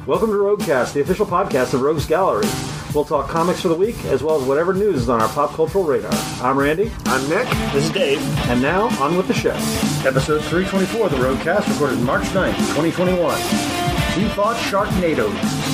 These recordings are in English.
Welcome to Roguecast, the official podcast of Rogues Gallery. We'll talk comics for the week, as well as whatever news is on our pop cultural radar. I'm Randy. I'm Nick. This is Dave. And now, on with the show. Episode 324 of the Roguecast, recorded March 9th, 2021. He thought Sharknadoes.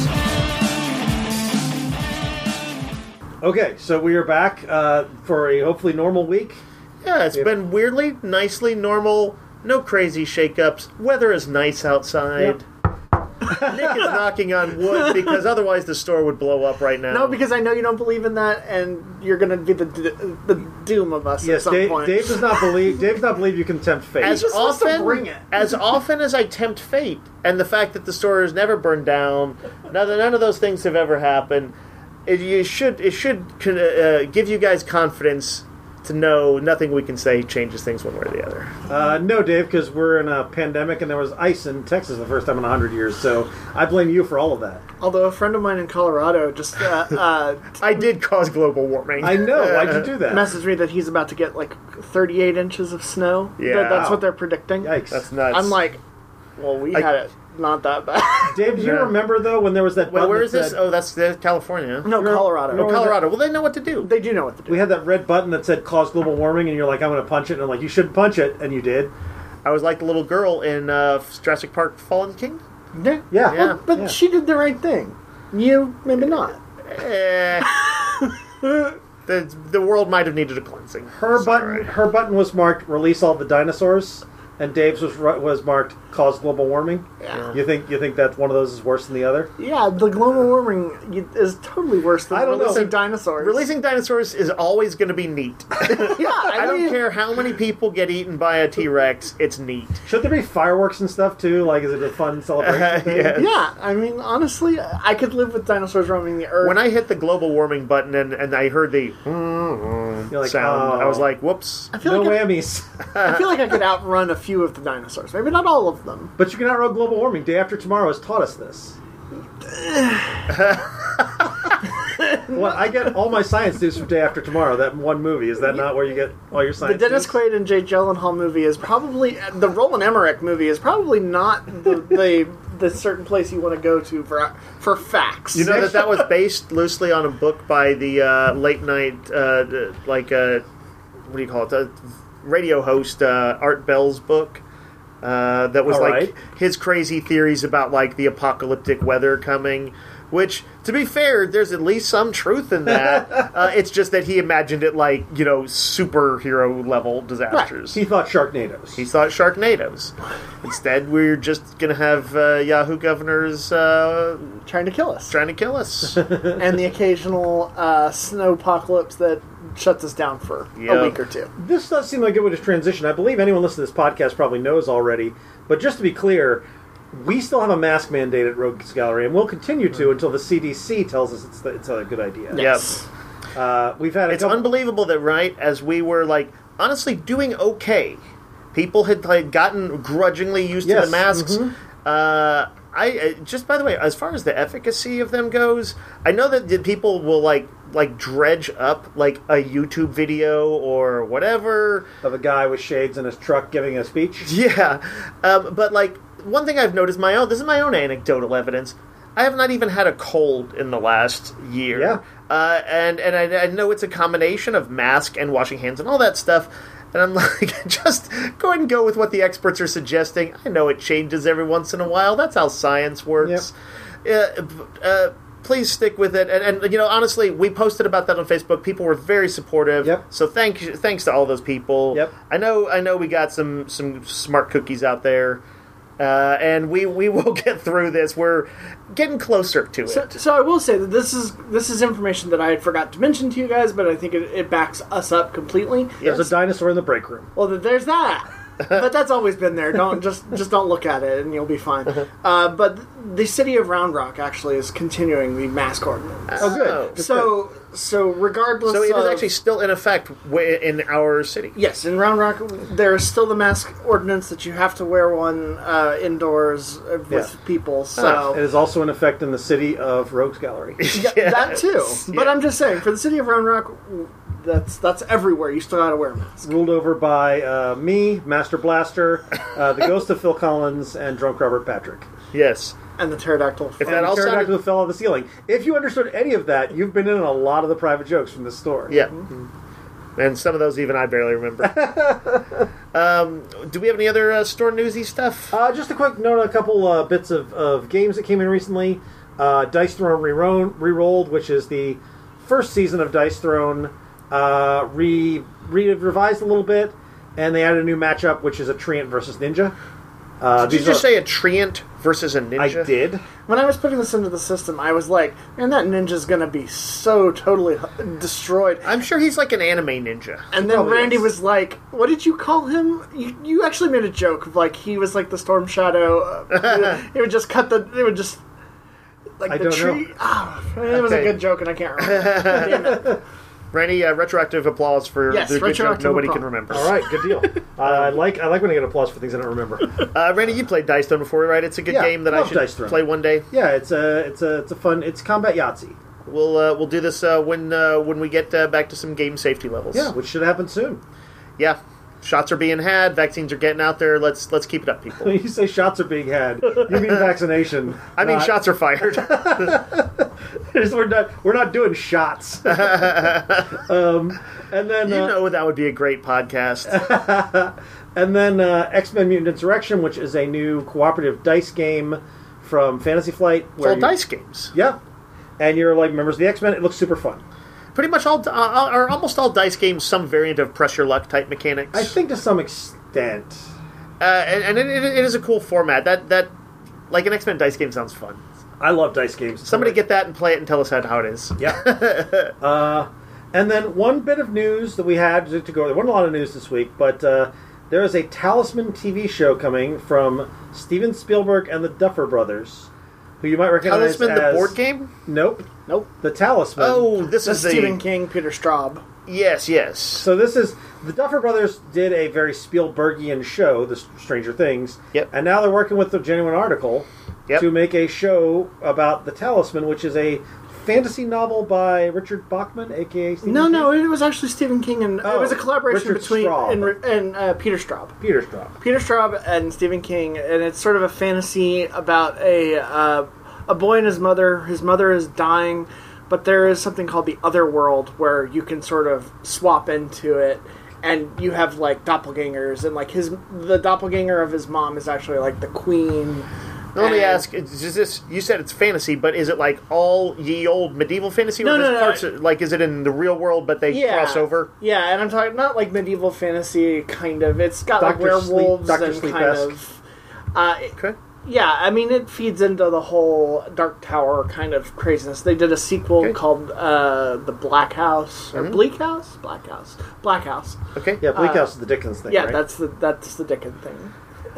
Okay, so we are back for a hopefully normal week. Yeah, it's been weirdly, nicely normal. No crazy shakeups. Weather is nice outside. Yep. Nick is knocking on wood because otherwise the store would blow up right now. No, because I know you don't believe in that, and you're going to be the doom of us at some point. Dave does not believe. Dave does not believe you can tempt fate. As just wants to bring it. as often as I tempt fate, and the fact that the store has never burned down, none of those things have ever happened. It should give you guys confidence to know nothing we can say changes things one way or the other. No, Dave, because we're in a pandemic and there was ice in Texas the first time in 100 years, so I blame you for all of that. Although a friend of mine in Colorado just I did cause global warming. I know. Why'd you do that? messaged me that he's about to get like 38 inches of snow. Yeah. That's what they're predicting. Yikes. That's nuts. I'm like, well, we had it not that bad. Dave, do you remember, though, when there was that Wait, button where that is this? said- Oh, that's California. No, Colorado. Oh, Colorado. Well, they know what to do. They do know what to do. We had that red button that said cause global warming, and you're like, I'm going to punch it. And I'm like, you shouldn't punch it. And you did. I was like the little girl in Jurassic Park Fallen King. Yeah. Yeah. Yeah. But Yeah. she did the right thing. You, maybe not. The world might have needed a cleansing. Her button was marked release all the dinosaurs, and Dave's was marked cause global warming. Yeah. You think that one of those is worse than the other? Yeah, the global warming is totally worse than I don't know. releasing dinosaurs. Releasing dinosaurs is always going to be neat. Yeah, I don't care how many people get eaten by a T-Rex. It's neat. Should there be fireworks and stuff too? Like, is it a fun celebration thing? Yeah. Yeah, I mean, honestly, I could live with dinosaurs roaming the earth. When I hit the global warming button and I heard the You're like, sound, oh. I was like, whoops. I feel No like whammies. I feel like I could outrun a few of the dinosaurs. Maybe not all of them. But you can outrun global warming. Day After Tomorrow has taught us this. Well, I get all my science news from Day After Tomorrow, that one movie. Is that not where you get all your The science Dennis news? Quaid and Jay Gyllenhaal movie is probably the Roland Emmerich movie is probably not the certain place you want to go to for facts. You know that was based loosely on a book by the late night, what do you call it? The radio host Art Bell's book. That was All like right. his crazy theories about like the apocalyptic weather coming. Which, to be fair, there's at least some truth in that. It's just that he imagined it like, superhero level disasters. He thought Sharknadoes. He thought Sharknadoes. Instead, we're just going to have Yahoo governors trying to kill us, trying to kill us. and the occasional snow apocalypse that shuts us down for a Yep. week or two. This does seem like it would have transitioned. I believe anyone listening to this podcast probably knows already. But just to be clear, we still have a mask mandate at Rogues Gallery, and we'll continue to until the CDC tells us it's a good idea. Yes. We've had It's unbelievable that, right, as we were, like, honestly doing okay, people had like, gotten grudgingly used to Yes. the masks. Mm-hmm. Just by the way, as far as the efficacy of them goes, I know that the people will, like dredge up, like, a YouTube video or whatever. of a guy with shades in his truck giving a speech. Yeah, but, like, one thing I've noticed, this is my own anecdotal evidence, I have not even had a cold in the last year. Yeah. And I know it's a combination of mask and washing hands and all that stuff. And I'm like, just go ahead and go with what the experts are suggesting. I know it changes every once in a while. That's how science works. Please stick with it. And honestly, we posted about that on Facebook. People were very supportive. Yep. So thanks to all those people. Yep. I know we got some smart cookies out there. And we will get through this. We're getting closer to it. So I will say that this is information that I had forgot to mention to you guys, but I think it backs us up completely. There's a dinosaur in the break room. Well, there's that. But that's always been there. Don't just don't look at it, and you'll be fine. But the city of Round Rock actually is continuing the mask ordinance. Oh, good. So regardless, So it is of, actually still in effect in our city. yes, in Round Rock there is still the mask ordinance that you have to wear one indoors with Yeah. people. So It is also in effect in the city of Rogues Gallery. yeah, that too. But Yeah. I'm just saying, for the city of Round Rock, that's everywhere. You still gotta wear a mask. Ruled over by me, Master Blaster, the ghost of Phil Collins, and drunk Robert Patrick. Yes. And the pterodactyl. If that And all the pterodactyl sounded... fell off the ceiling. If you understood any of that, you've been in a lot of the private jokes from this store. Yeah. And some of those even I barely remember. Do we have any other store newsy stuff? Just a quick note on a couple bits of games that came in recently. Dice Throne Rerolled, which is the first season of Dice Throne, revised a little bit, and they added a new matchup, which is a Treant versus Ninja. Did you just say a Treant versus a Ninja? I did. When I was putting this into the system, I was like, man, that ninja's going to be so totally destroyed. I'm sure he's like an anime ninja. And then probably Randy is. was like, what did you call him? You actually made a joke of like, he was like the Storm Shadow. It would just cut the... It would just... Like I the don't tree... know. Oh, it was a Okay. good joke and I can't remember. Damn it. Randy, retroactive applause for Yes, the good joke retroactive nobody applause. can remember. All right, good deal. I like when I get applause for things I don't remember. Randy, you played Dice Throne before, right? It's a good Yeah, game that I love should Dice Throne. play one day. Yeah, it's a fun. It's combat Yahtzee. We'll do this when we get back to some game safety levels. Yeah, which should happen soon. Yeah. Shots are being had. Vaccines are getting out there. Let's keep it up, people. When you say shots are being had, you mean vaccination. I mean, not- shots are fired. We're not doing shots. And then You know that would be a great podcast. and then X-Men Mutant Insurrection, which is a new cooperative dice game from Fantasy Flight. It's all dice games. Yeah, and you're like members of the X-Men. It looks super fun. Pretty much all, or almost all dice games, some variant of press your luck type mechanics. I think to some extent. And it is a cool format. That like an X-Men dice game sounds fun. I love dice games. Somebody get that and play it and tell us how it is. Yeah. And then one bit of news that we had to go. There wasn't a lot of news this week, but there is a Talisman TV show coming from Steven Spielberg and the Duffer Brothers, who you might recognize Talisman, as... the board game? Nope. The Talisman. Oh, this That's is the... Stephen King, Peter Straub. Yes. So this is... The Duffer Brothers did a very Spielbergian show, The Stranger Things. Yep. And now they're working with the Genuine Article Yep. to make a show about the Talisman, which is a fantasy novel by Richard Bachman, a.k.a. Stephen King. No, it was actually Stephen King, and Oh, it was a collaboration Richard between Straub. and Peter Straub. Peter Straub. Peter Straub and Stephen King, and it's sort of a fantasy about a boy and his mother. His mother is dying, but there is something called the Other World where you can sort of swap into it, and you have like doppelgangers, and like the doppelganger of his mom is actually like the queen. Let me And- ask: is this? You said it's fantasy, but is it like all ye old medieval fantasy, or No, there's no. parts like is it in the real world, but they cross over? Yeah, and I'm talking not like medieval fantasy kind of. It's got like Dr. Sleep- werewolves Dr. and Sleep-esque. kind of. Okay. Yeah, I mean, it feeds into the whole Dark Tower kind of craziness. They did a sequel Okay. called The Black House or Bleak House, Black House. Okay. Yeah, Bleak House is the Dickens thing, Yeah, right? that's the Dickens thing.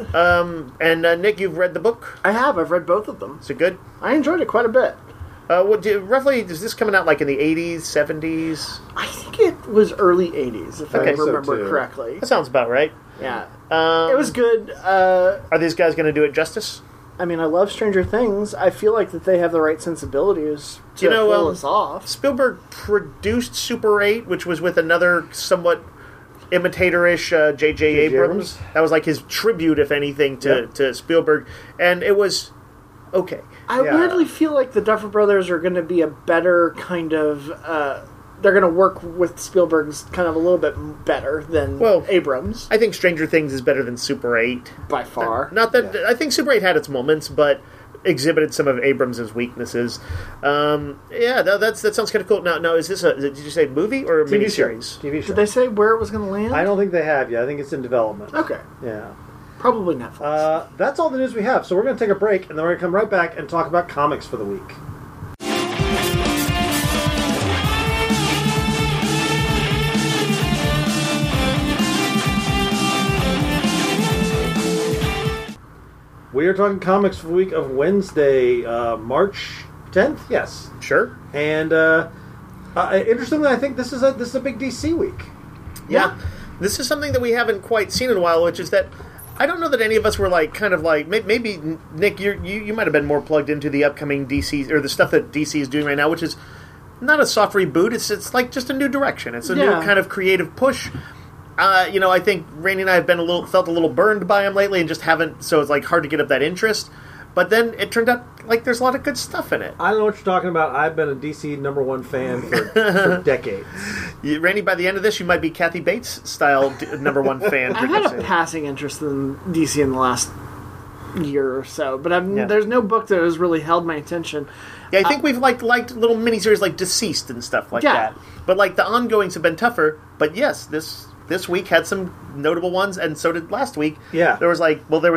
And Nick, you've read the book. I have. I've read both of them. Is it good? I enjoyed it quite a bit. Roughly, is this coming out like in the 80s, 70s? I think it was early '80s, if I Okay, so remember too. correctly. That sounds about right. Yeah, Um, it was good. Are these guys going to do it justice? I mean, I love Stranger Things. I feel like that they have the right sensibilities to You know, pull this off. Spielberg produced Super 8, which was with another somewhat imitator-ish J.J. Abrams. Abrams. That was like his tribute, if anything, to Spielberg. And it was okay. I Yeah. weirdly feel like the Duffer Brothers are going to be a better kind of. They're going to work with Spielberg's kind of a little bit better than Well, Abrams I think Stranger Things is better than Super 8. by far. Not that I think Super 8 had its moments, but exhibited some of Abrams' weaknesses. That sounds kind of cool. Now, is this did you say movie or a miniseries? TV show. Did they say where it was going to land? I don't think they have yet. I think it's in development. Okay, Yeah. probably Netflix. That's all the news we have. So we're going to take a break, and then we're going to come right back and talk about comics for the week. We are talking comics for the week of Wednesday, March 10th. Yes, Sure. and interestingly, I think this is a big DC week. Yeah. This is something that we haven't quite seen in a while, which is that I don't know that any of us were maybe Nick, you might have been more plugged into the upcoming DC or the stuff that DC is doing right now, which is not a soft reboot. It's like just a new direction. It's a new kind of creative push. I think Randy and I have been felt a little burned by him lately, and just haven't. So it's like hard to get up that interest. But then it turned out like there's a lot of good stuff in it. I don't know what you're talking about. I've been a DC #1 fan for decades. Randy, by the end of this, you might be Kathy Bates style #1 fan. I've had a passing interest in DC in the last year or so, but there's no book that has really held my attention. Yeah, I think we've liked little miniseries like Deceased and stuff like that. But like the ongoings have been tougher. But yes, this week had some notable ones, and so did last week. Yeah, there was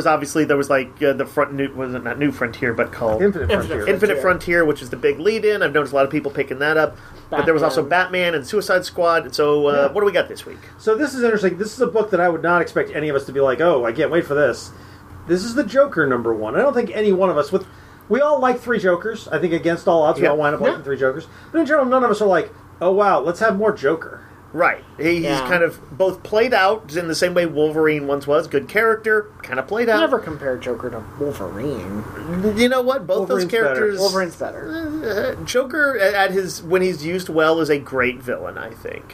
the front new, was it not New Frontier, but called Infinite Frontier, which is the big lead-in. I've noticed a lot of people picking that up. But there was also Batman and Suicide Squad. So what do we got this week? So this is interesting. This is a book that I would not expect any of us to be like, oh, I can't wait for this. This is the Joker #1. I don't think any one of us we all like 3 Jokers. I think against all odds we all wind up liking 3 Jokers. But in general, none of us are like, oh wow, let's have more Joker. Right. He's kind of both played out in the same way Wolverine once was. Good character, kind of played out. Never compare Joker to Wolverine. You know what? Both Wolverine's those characters... Wolverine's better. Joker, when he's used well, is a great villain, I think.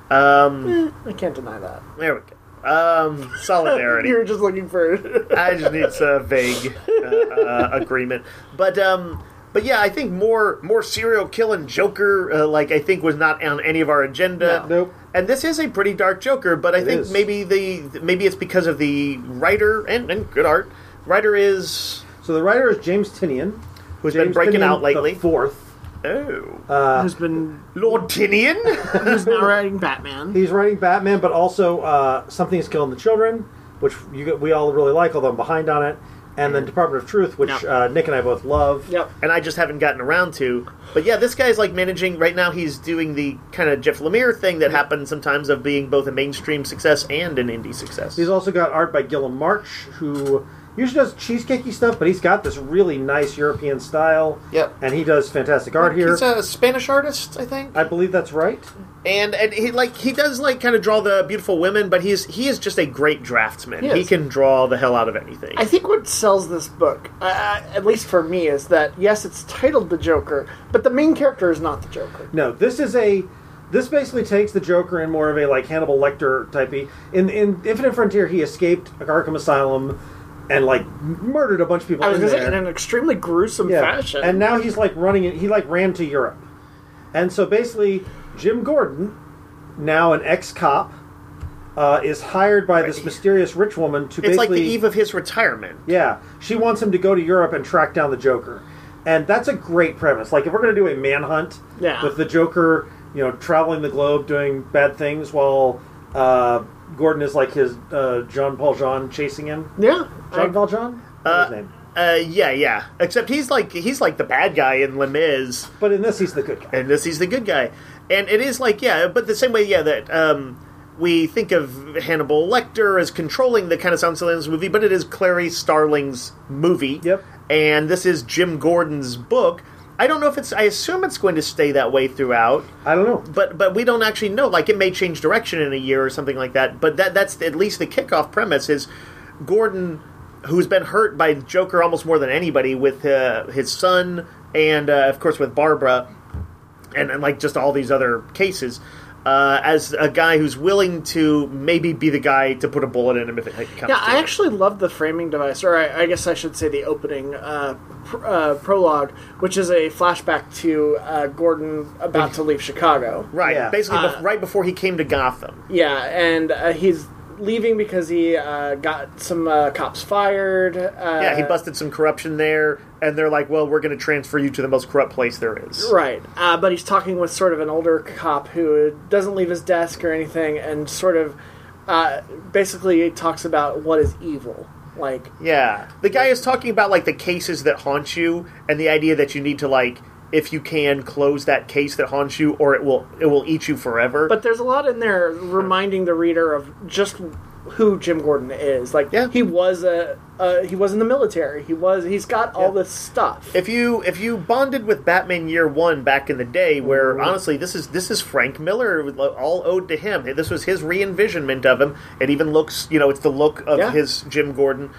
I can't deny that. There we go. Solidarity. You were just looking for... I just need some vague agreement. But yeah, I think more serial killing Joker, I think was not on any of our agenda. No. Nope. And this is a pretty dark Joker, but I think maybe it's because of the writer and good art. Writer is... So the writer is James Tynion, who's been breaking out lately. The 4th. Oh. Who's been... Lord Tynion? Who's now writing Batman. He's writing Batman, but also Something is Killing the Children, which we all really like, although I'm behind on it. And then Department of Truth, which Nick and I both love. Yep. And I just haven't gotten around to. But yeah, this guy's managing... Right now he's doing the kind of Jeff Lemire thing that happens sometimes of being both a mainstream success and an indie success. He's also got art by Gilliam March, who usually does cheesecakey stuff, but he's got this really nice European style. Yep. And he does fantastic art here. He's a Spanish artist, I think. I believe that's right. And he does kind of draw the beautiful women, but he is just a great draftsman. He can draw the hell out of anything. I think what sells this book, at least for me, is that yes, it's titled The Joker, but the main character is not the Joker. No, this basically takes the Joker in more of a Hannibal Lecter type. In Infinite Frontier, he escaped Arkham Asylum and murdered a bunch of people. I was going to say in an extremely gruesome fashion. And now he's running it. He ran to Europe, and so basically Jim Gordon, now an ex-cop, is hired by this mysterious rich woman to basically... It's like the eve of his retirement. Yeah. She wants him to go to Europe and track down the Joker. And that's a great premise. If we're going to do a manhunt with the Joker, traveling the globe doing bad things while Gordon is his Jean Valjean chasing him. Yeah. Jean Valjean? What's his name? Yeah. Except he's the bad guy in Les Mis. But in this, he's the good guy. And it is but the same way, that we think of Hannibal Lecter as controlling the kind of sound in this movie, but it is Clarice Starling's movie. Yep. And this is Jim Gordon's book. I don't know if I assume it's going to stay that way throughout. I don't know. But we don't actually know. It may change direction in a year or something like that. But that's at least the kickoff premise is Gordon, who's been hurt by Joker almost more than anybody with his son and, of course, with Barbara and just all these other cases, as a guy who's willing to maybe be the guy to put a bullet in him if it comes to it. I actually love the framing device, or I guess I should say the opening prologue, which is a flashback to Gordon about to leave Chicago. Right, yeah. Basically right before he came to Gotham. Yeah, and he's leaving because he got some cops fired. He busted some corruption there, and they're like, well, we're going to transfer you to the most corrupt place there is. Right, but he's talking with sort of an older cop who doesn't leave his desk or anything, and sort of basically talks about what is evil. The guy is talking about the cases that haunt you, and the idea that you need to if you can, close that case that haunts you, or it will eat you forever. But there's a lot in there reminding the reader of just who Jim Gordon is. He was he was in the military. He's got all this stuff. If you bonded with Batman Year One back in the day, where honestly this is Frank Miller, all owed to him. This was his re-envisionment of him. It even looks, it's the look of his Jim Gordon.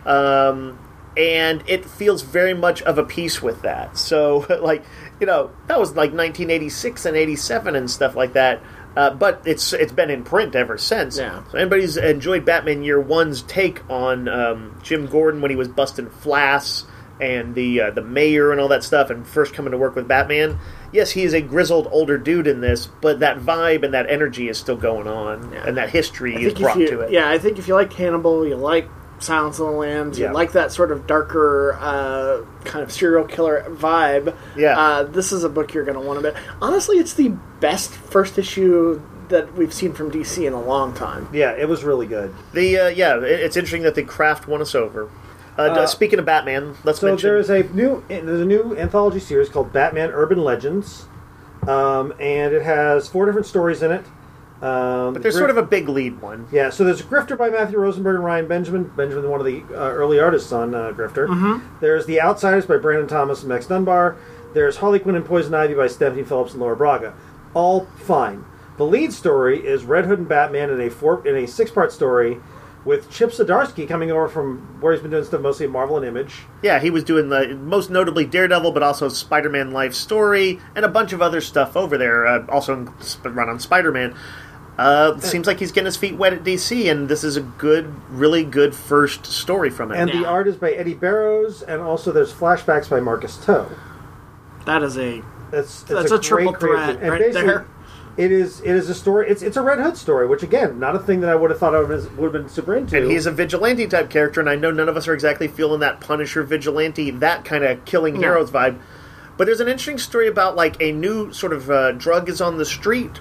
And it feels very much of a piece with that. So, that was 1986 and 87 and stuff like that. But it's been in print ever since. Yeah. So anybody's enjoyed Batman Year One's take on Jim Gordon when he was busting Flass and the mayor and all that stuff, and first coming to work with Batman. Yes, he is a grizzled older dude in this, but that vibe and that energy is still going on, and that history is brought to it. Yeah, I think if you like Hannibal, you like Silence of the Lambs, you like that sort of darker kind of serial killer vibe. Yeah, this is a book you're going to want a bit. Honestly, it's the best first issue that we've seen from DC in a long time. Yeah, it was really good. It's interesting that the Kraft won us over. Speaking of Batman, let's mention... So there's a new anthology series called Batman Urban Legends, and it has 4 different stories in it. But there's sort of a big lead one. Yeah, so there's Grifter by Matthew Rosenberg and Ryan Benjamin. Benjamin, one of the early artists on Grifter. Mm-hmm. There's The Outsiders by Brandon Thomas and Max Dunbar. There's Harley Quinn and Poison Ivy by Stephanie Phillips and Laura Braga. All fine. The lead story is Red Hood and Batman in a 6-part story, with Chip Zdarsky coming over from where he's been doing stuff mostly at Marvel and Image. Yeah, he was doing most notably Daredevil, but also Spider-Man Life Story, and a bunch of other stuff over there, also run on Spider-Man. Seems like he's getting his feet wet at DC, and this is a really good first story from him. And the art is by Eddie Barrows, and also there's flashbacks by Marcus Toe. That is a... That's a triple threat right there. It is a story. It's a Red Hood story, which again, not a thing that I would have thought I would have been super into. And he's a vigilante type character, and I know none of us are exactly feeling that Punisher vigilante, that kind of killing heroes vibe. But there's an interesting story about like a new sort of drug is on the street,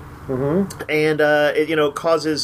and it causes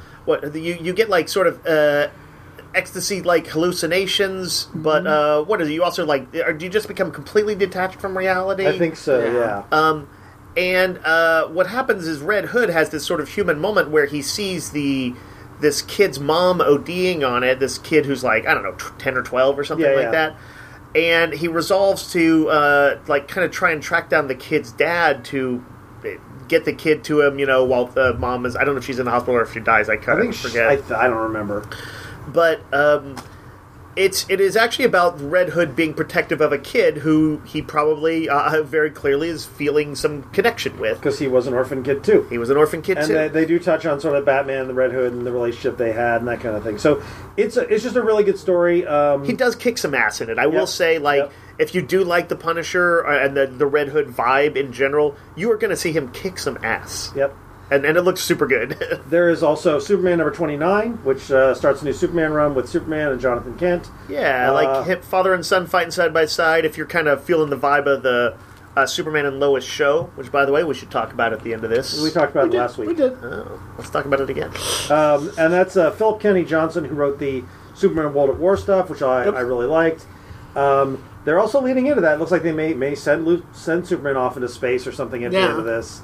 you get like sort of ecstasy like hallucinations. But what is it? You also like do you just become completely detached from reality? I think so. Yeah. And what happens is Red Hood has this sort of human moment where he sees this kid's mom ODing on it, this kid who's like, I don't know, 10 or 12 or something like that. And he resolves to kind of try and track down the kid's dad to get the kid to him, while the mom is, I don't know if she's in the hospital or if she dies, I kind of forget. I don't remember. But it is actually about Red Hood being protective of a kid who he probably very clearly is feeling some connection with. Because he was an orphan kid, too. He was an orphan kid, too. And they do touch on sort of Batman and the Red Hood and the relationship they had and that kind of thing. So it's just a really good story. He does kick some ass in it. I will say, if you do like the Punisher and the Red Hood vibe in general, you are going to see him kick some ass. Yep. And it looks super good. There is also Superman number 29, which starts a new Superman run with Superman and Jonathan Kent. Yeah, like father and son fighting side by side. If you're kind of feeling the vibe of the Superman and Lois show, which, by the way, we should talk about at the end of this. We talked about it last week. We did. Oh, let's talk about it again. And that's Philip Kennedy Johnson, who wrote the Superman World at War stuff, which I really liked. They're also leading into that. It looks like they may send Superman off into space or something at the end of this.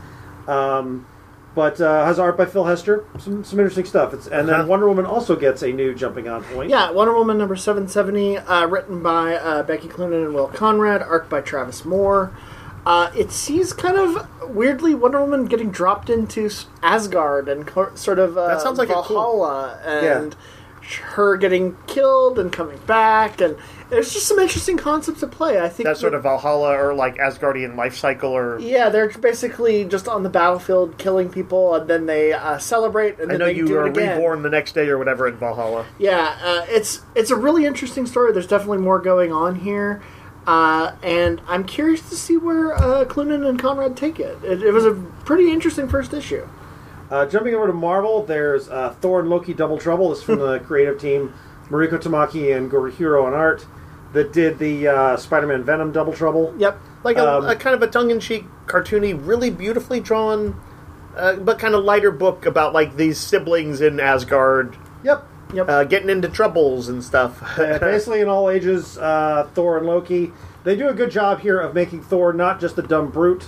But has art by Phil Hester. Some interesting stuff. Then Wonder Woman also gets a new jumping on point. Yeah, Wonder Woman number 770, written by Becky Cloonan and Will Conrad, art by Travis Moore. It sees kind of weirdly Wonder Woman getting dropped into Asgard and sort of that sounds like Valhalla and her getting killed and coming back, and there's just some interesting concepts at play. I think that sort of Valhalla or like Asgardian life cycle, or they're basically just on the battlefield killing people, and then they celebrate. And then they do it again. Reborn the next day or whatever in Valhalla. Yeah, it's a really interesting story. There's definitely more going on here, and I'm curious to see where Cloonan and Conrad take it. It was a pretty interesting first issue. Jumping over to Marvel, there's Thor and Loki Double Trouble. This is from the creative team, Mariko Tamaki and Gorohiro on art, that did the Spider-Man Venom Double Trouble. Yep. Like a kind of a tongue-in-cheek, cartoony, really beautifully drawn, but kind of lighter book about like these siblings in Asgard. Yep. Getting into troubles and stuff. Basically in all ages, Thor and Loki. They do a good job here of making Thor not just a dumb brute.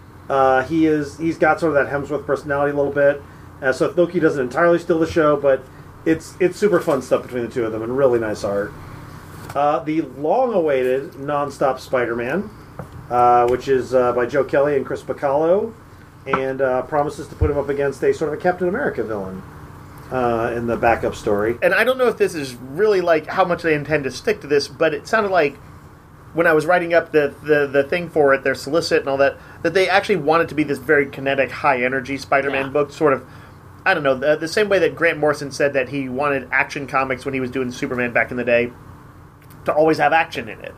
He's got sort of that Hemsworth personality a little bit. So Loki doesn't entirely steal the show, but it's super fun stuff between the two of them and really nice art. The long-awaited non-stop Spider-Man, which is by Joe Kelly and Chris Bacallo, and promises to put him up against a sort of a Captain America villain in the backup story. And I don't know if this is really like how much they intend to stick to this, but it sounded like when I was writing up the thing for it, their solicit and all that they actually wanted to be this very kinetic, high-energy Spider-Man book, sort of, I don't know, the same way that Grant Morrison said that he wanted action comics when he was doing Superman back in the day to always have action in it.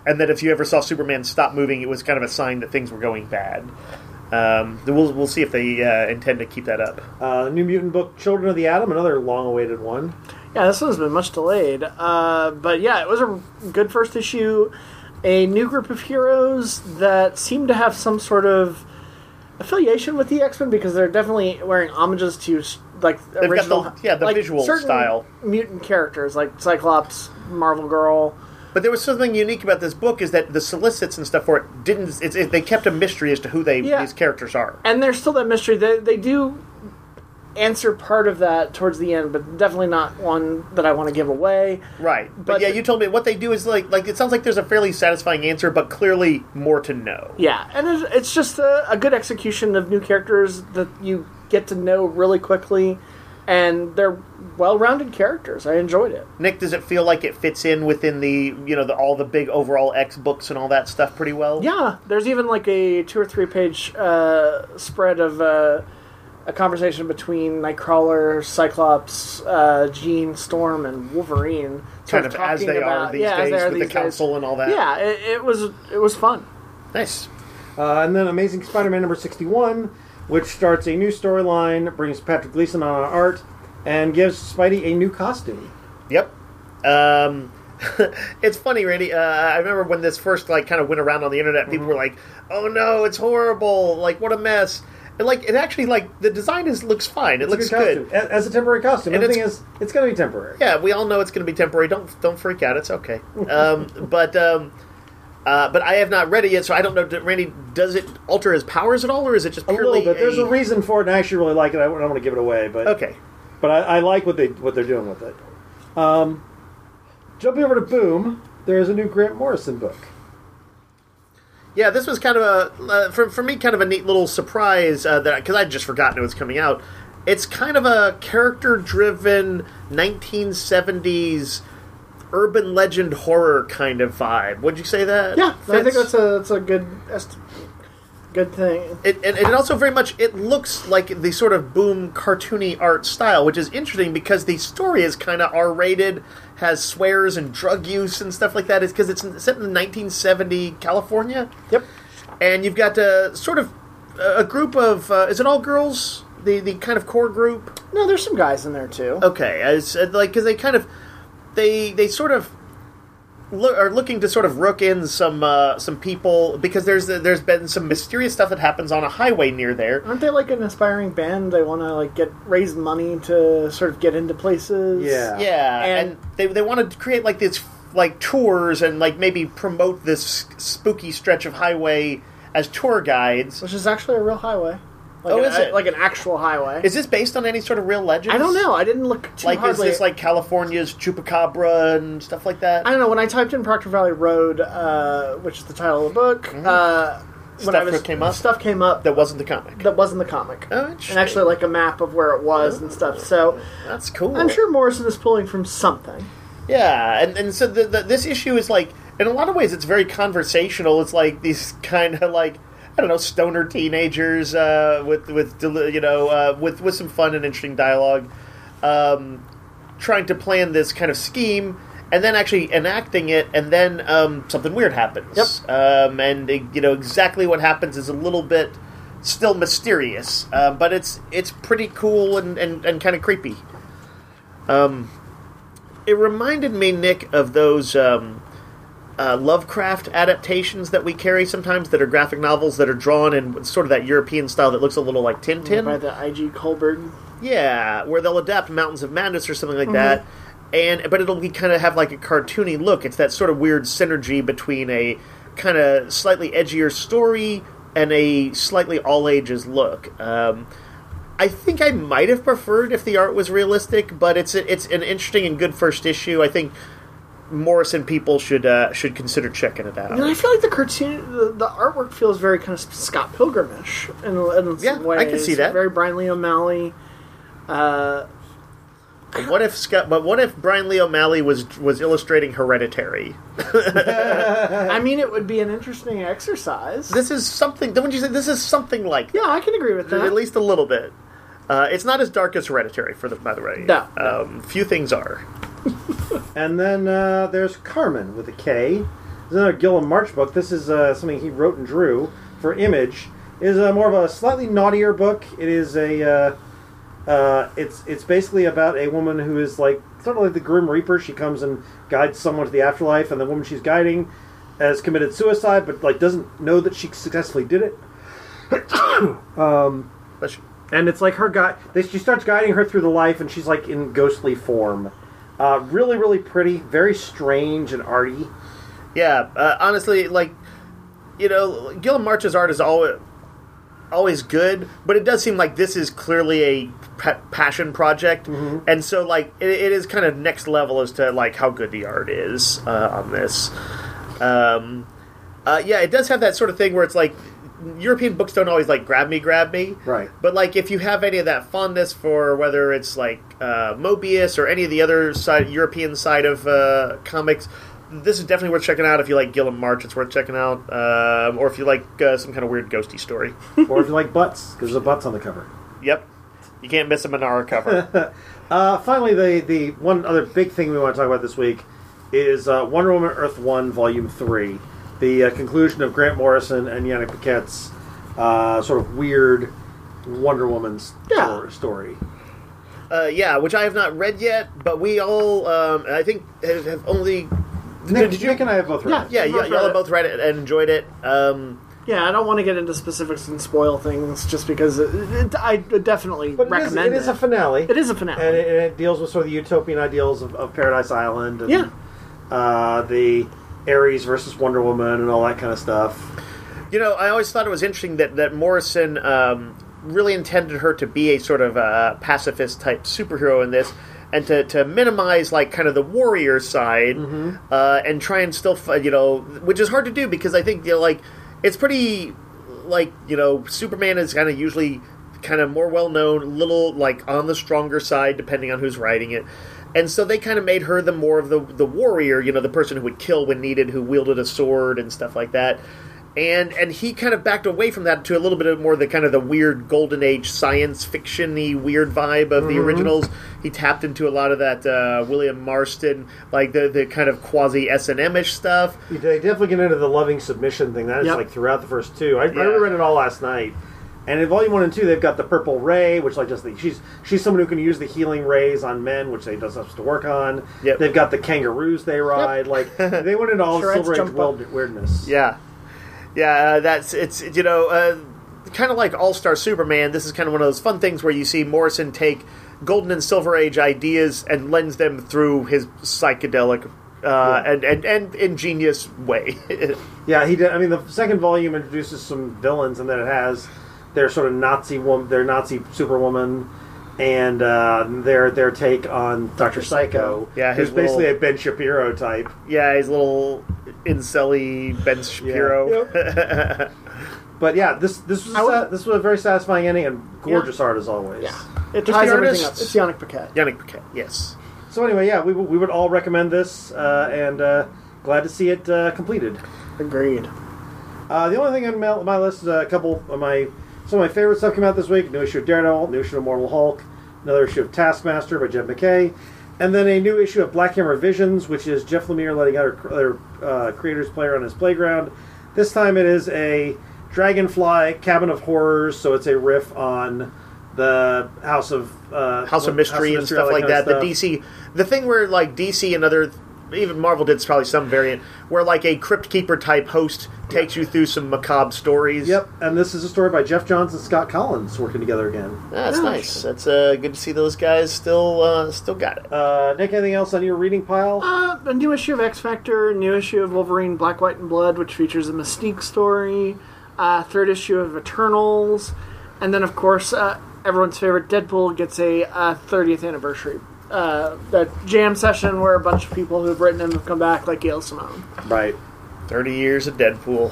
and that if you ever saw Superman stop moving, it was kind of a sign that things were going bad. We'll see if they intend to keep that up. New Mutant book, Children of the Atom, another long-awaited one. Yeah, this one's been much delayed. But yeah, it was a good first issue. A new group of heroes that seem to have some sort of affiliation with the X-Men because they're definitely wearing homages to like They've original, got the like, visual certain style. mutant characters like Cyclops, Marvel Girl. But there was something unique about this book is that the solicits and stuff for it didn't. They kept a mystery as to who these characters are. And there's still that mystery. They do answer part of that towards the end, but definitely not one that I want to give away. Right. But yeah, you told me what they do is like it sounds like there's a fairly satisfying answer, but clearly more to know. Yeah, and it's just a good execution of new characters that you get to know really quickly, and they're well-rounded characters. I enjoyed it. Nick, does it feel like it fits in within the all the big overall X books and all that stuff pretty well? Yeah, there's even like a 2 or 3 page spread of a conversation between Nightcrawler, Cyclops, Jean, Storm, and Wolverine. Kind of as they are these days with the council and all that. Yeah, it was fun. Nice. And then Amazing Spider-Man number 61, which starts a new storyline, brings Patrick Gleason on art, and gives Spidey a new costume. Yep. It's funny, Randy. I remember when this first kind of went around on the internet, people were like, "Oh no, it's horrible! Like, what a mess!" And it actually the design looks fine. It looks good as a temporary costume. And the thing is, it's going to be temporary. Yeah, we all know it's going to be temporary. Don't freak out. It's okay. But I have not read it yet, so I don't know. Randy, does it alter his powers at all, or is it just purely a little bit? There's a reason for it, and I actually really like it. I don't want to give it away, but okay. But I like what they're doing with it. Jumping over to Boom, there is a new Grant Morrison book. Yeah, this was kind of for me kind of a neat little surprise because I'd just forgotten it was coming out. It's kind of a character-driven 1970s urban legend horror kind of vibe. Would you say that? Yeah, fits? I think that's a good thing. And it also very much, it looks like the sort of Boom cartoony art style, which is interesting because the story is kind of R-rated, has swears and drug use and stuff like that. It's because it's set in 1970 California. Yep. And you've got sort of a group of, is it all girls? The kind of core group? No, there's some guys in there too. Okay, because they kind of, they sort of are looking to sort of rook in some people because there's been some mysterious stuff that happens on a highway near there. Aren't they like an aspiring band? They want to raise money to sort of get into places. Yeah, and they want to create this tours and maybe promote this spooky stretch of highway as tour guides, which is actually a real highway. Is it? Like an actual highway. Is this based on any sort of real legends? I don't know. I didn't look too hardly. Is this California's Chupacabra and stuff like that? I don't know. When I typed in Proctor Valley Road, which is the title of the book, stuff came up that wasn't the comic. Oh, interesting. And actually a map of where it was and stuff. So that's cool. I'm sure Morrison is pulling from something. Yeah, and so this issue is in a lot of ways it's very conversational. It's these kind of I don't know, stoner teenagers with some fun and interesting dialogue, trying to plan this kind of scheme, and then actually enacting it, and then something weird happens. Yep. And exactly what happens is a little bit still mysterious, but it's pretty cool and kind of creepy. It reminded me, Nick, of those Lovecraft adaptations that we carry sometimes that are graphic novels that are drawn in sort of that European style that looks a little like Tintin. By the I.G. Kohlberg. Yeah, where they'll adapt Mountains of Madness or something like that, but it'll be kind of have a cartoony look. It's that sort of weird synergy between a kind of slightly edgier story and a slightly all ages look. I think I might have preferred if the art was realistic, but it's an interesting and good first issue. I think Morrison people should consider checking it out. And I feel like the cartoon, the artwork feels very kind of Scott Pilgrim-ish in some ways. I can see that. Very Brian Lee O'Malley. What if Brian Lee O'Malley was illustrating Hereditary? I mean, it would be an interesting exercise. This is something. Don't you say this is something like? Yeah, I can agree with that. At least a little bit. It's not as dark as Hereditary, by the way. No. Few things are. And then there's Carmen with a K, is another Gilliam March book. This is something he wrote and drew for Image. It is more of a slightly naughtier book. It is it's basically about a woman who is like sort of like the Grim Reaper. She comes and guides someone to the afterlife, and the woman she's guiding has committed suicide, but like doesn't know that she successfully did it. And it's like her she starts guiding her through the life, and she's like in ghostly form. Really, really pretty, very strange and arty. Yeah, honestly, like, you know, Gilliam March's art is always good, but it does seem like this is clearly a passion project, and so like it is kind of next level as to like how good the art is on this. Yeah, it does have that sort of thing where it's like European books don't always like grab me, right? But like if you have any of that fondness for whether it's like Mobius or any of the other European side of comics, this is definitely worth checking out. If you like Gilliam March, it's worth checking out. Or if you like some kind of weird ghosty story. Or if you like butts, because there's a butts on the cover. Yep. You can't miss them in our cover. Finally, the one other big thing we want to talk about this week is Wonder Woman Earth 1 Volume 3. The conclusion of Grant Morrison and Yannick Paquette's sort of weird Wonder Woman story. Yeah, which I have not read yet, but we all, I think, have only... Nick and I have both read it. Yeah, y'all have both read it and enjoyed it. Yeah, I don't want to get into specifics and spoil things just because I definitely recommend it. It is a finale. It is a finale. And it deals with sort of the utopian ideals of Paradise Island. And, the Ares versus Wonder Woman and all that kind of stuff. You know, I always thought it was interesting that Morrison really intended her to be a sort of pacifist-type superhero in this, and to minimize, like, kind of the warrior side, and try and still, you know, which is hard to do because I think, you know, like, it's pretty, like, you know, Superman is kind of usually kind of more well-known, little, like, on the stronger side, depending on who's writing it. And so they kind of made her the more of the warrior, you know, the person who would kill when needed, who wielded a sword and stuff like that. And he kind of backed away from that to a little bit more the kind of the weird golden age science fiction-y weird vibe of the originals. He tapped into a lot of that William Marston, like the kind of quasi S&M-ish stuff. They definitely get into the loving submission thing. That is like throughout the first two. I read it all last night. And in Volume 1 and 2, they've got the Purple Ray, which like she's someone who can use the healing rays on men, which they does have to work on. Yep. They've got the kangaroos they ride. Like they went into all the Silver Age weirdness. Yeah, it's you know kind of like All-Star Superman. This is kind of one of those fun things where you see Morrison take Golden and Silver Age ideas and lends them through his psychedelic and ingenious way. Yeah, he did. I mean, the second volume introduces some villains, and then it has their sort of Nazi Superwoman, and their take on Dr. Psycho. Yeah, who's basically a Ben Shapiro type. Yeah, his little incel-y Ben Shapiro. Yeah. Yep. But yeah, this was a very satisfying ending and gorgeous art as always. Yeah, it ties everything up. It's Yannick Paquette. Yannick Paquette, yes. So anyway, yeah, we would all recommend this, and glad to see it completed. Agreed. The only thing on my list is a couple of some of my favorite stuff came out this week. New issue of Daredevil, new issue of Immortal Hulk, another issue of Taskmaster by Jed MacKay, and then a new issue of Black Hammer Visions, which is Jeff Lemire letting other creators play around his playground. This time it is a Dragonfly Cabin of Horrors, so it's a riff on the House of Mystery and stuff like that. The thing where like DC and other, even Marvel did probably some variant, where like a Crypt Keeper type host takes you through some macabre stories. Yep, and this is a story by Jeff Johns and Scott Collins working together again. That's nice. That's good to see those guys still got it. Nick, anything else on your reading pile? A new issue of X Factor, new issue of Wolverine Black, White, and Blood, which features a Mystique story, third issue of Eternals, and then of course everyone's favorite Deadpool gets a 30th anniversary that jam session where a bunch of people who've written him have come back, like Gail Simone. Right. 30 years of Deadpool.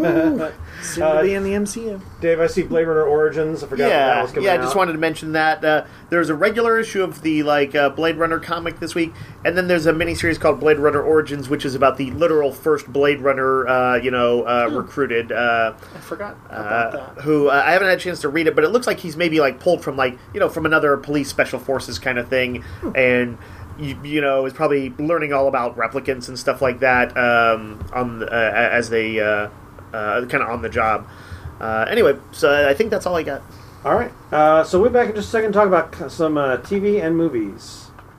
Soon to be in the MCU. Dave, I see Blade Runner Origins. I forgot that was coming out. I just wanted to mention that. There's a regular issue of the Blade Runner comic this week, and then there's a miniseries called Blade Runner Origins, which is about the literal first Blade Runner, recruited. I forgot about that. Who I haven't had a chance to read it, but it looks like he's maybe pulled from from another police special forces kind of thing, and you know, is probably learning all about replicants and stuff like that as they kind of on the job. Anyway, so I think that's all I got. All right. So we'll be back in just a second to talk about some TV and movies.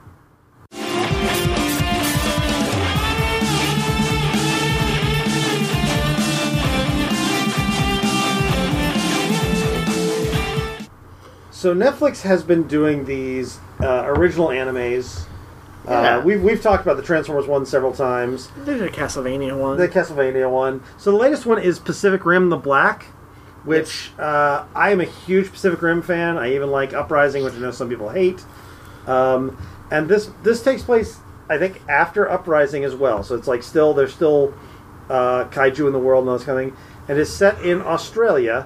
So Netflix has been doing these original animes. Yeah. We've talked about the Transformers one several times. There's a Castlevania one. The Castlevania one. So the latest one is Pacific Rim: The Black, which I am a huge Pacific Rim fan. I even like Uprising, which I know some people hate. And this takes place, I think, after Uprising as well. So it's like there's still kaiju in the world and all this kind of thing. And it's set in Australia,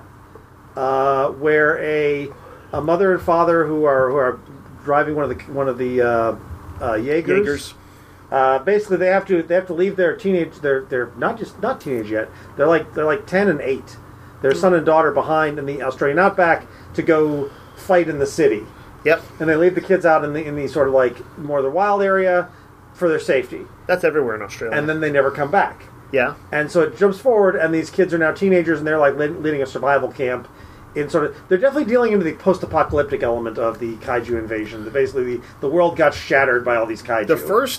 where a mother and father who are driving one of the Jaegers. Basically, they have to leave their teenage. They're not teenage yet. They're like 10 and 8. Their son and daughter behind in the Australian outback to go fight in the city. Yep. And they leave the kids out in the sort of like more of the wild area for their safety. That's everywhere in Australia. And then they never come back. Yeah. And so it jumps forward, and these kids are now teenagers, and they're like leading a survival camp. They're definitely dealing into the post-apocalyptic element of the kaiju invasion. Basically, the world got shattered by all these kaiju.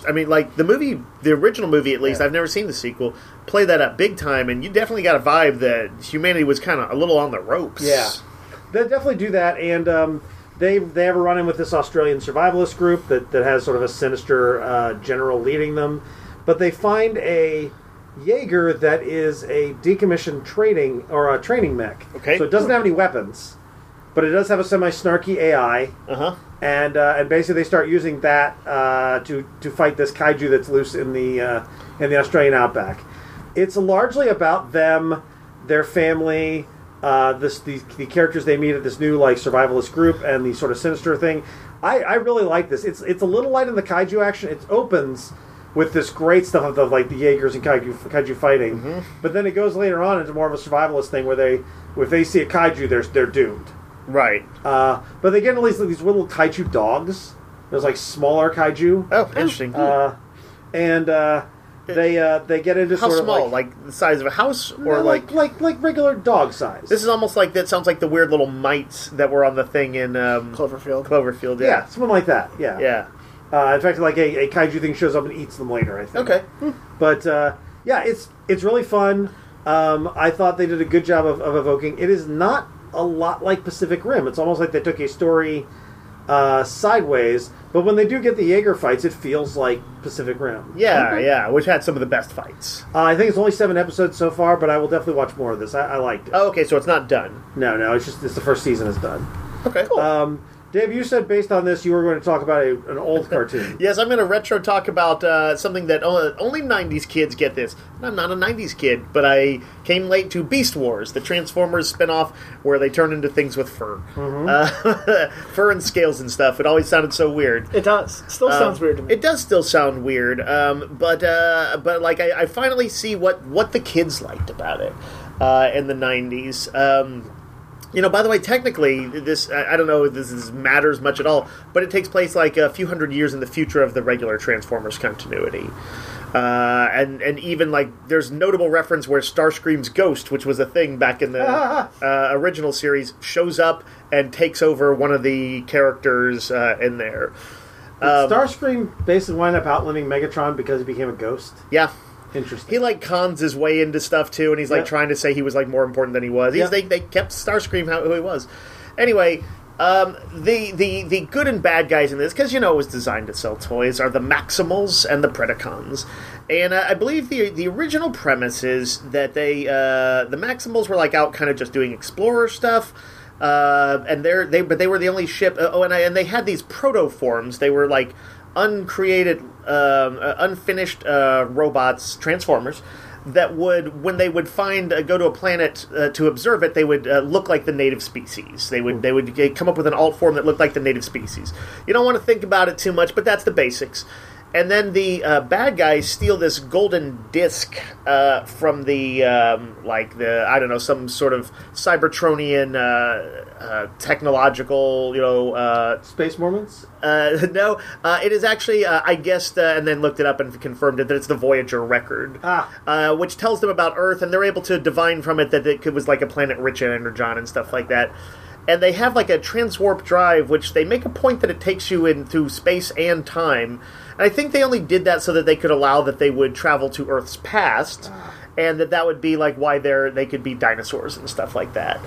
The original movie, at least, I've never seen the sequel, play that up big time, and you definitely got a vibe that humanity was kind of a little on the ropes. Yeah. They definitely do that, and they have a run-in with this Australian survivalist group that has sort of a sinister general leading them. But they find a Jaeger that is a decommissioned training mech. Okay. So it doesn't have any weapons, but it does have a semi-snarky AI. Uh-huh. And basically they start using that to fight this kaiju that's loose in the Australian outback. It's largely about them, their family, the characters they meet at this new like survivalist group, and the sort of sinister thing. I really like this. It's a little light in the kaiju action. It opens with this great stuff of the Jaegers and kaiju fighting, but then it goes later on into more of a survivalist thing where if they see a kaiju, they're doomed. Right. But they get at least these little kaiju dogs. There's like smaller kaiju. Oh, interesting. They get into how sort small? of like the size of a house, or no, like regular dog size. This is almost like that. Sounds like the weird little mites that were on the thing in Cloverfield. Yeah, something like that. Yeah. Yeah. In fact, like a kaiju thing shows up and eats them later, I think. Okay. But yeah, it's really fun. I thought they did a good job of evoking. It is not a lot like Pacific Rim. It's almost like they took a story sideways, but when they do get the Jaeger fights, it feels like Pacific Rim. Yeah, which had some of the best fights. I think it's only 7 episodes so far, but I will definitely watch more of this. I liked it. Oh, okay, so it's not done. No, it's the first season is done. Okay, cool. Dave, you said based on this you were going to talk about an old cartoon. Yes, I'm going to retro talk about something that only 90s kids get this. I'm not a 90s kid, but I came late to Beast Wars, the Transformers spinoff where they turn into things with fur. Fur and scales and stuff. It always sounded so weird. It does. Still sounds weird to me. It does still sound weird, but like I finally see what the kids liked about it in the 90s. By the way, technically, this, I don't know if this matters much at all, but it takes place like a few hundred years in the future of the regular Transformers continuity. And even, like, there's notable reference where Starscream's ghost, which was a thing back in the original series, shows up and takes over one of the characters in there. Starscream basically wound up outliving Megatron because he became a ghost? Yeah. Interesting. He like cons his way into stuff too, and he's like trying to say he was like more important than he was. They kept Starscream who he was. Anyway, the good and bad guys in this, because it was designed to sell toys, are the Maximals and the Predacons. And I believe the original premise is that the Maximals were like out kind of just doing explorer stuff. And they were the only ship. And they had these protoforms. They were like uncreated, unfinished robots, Transformers, that would, when they would go to a planet to observe it, they would look like the native species. They would come up with an alt form that looked like the native species. You don't want to think about it too much, but that's the basics. And then the bad guys steal this golden disc from the I don't know, some sort of Cybertronian technological, Space Mormons? No, it is actually, I guessed, and then looked it up and confirmed it, that it's the Voyager record, which tells them about Earth, and they're able to divine from it that it was like a planet rich in energon and stuff like that. And they have like a transwarp drive, which they make a point that it takes you into space and time. And I think they only did that so that they could allow that they would travel to Earth's past, and that would be like why they could be dinosaurs and stuff like that.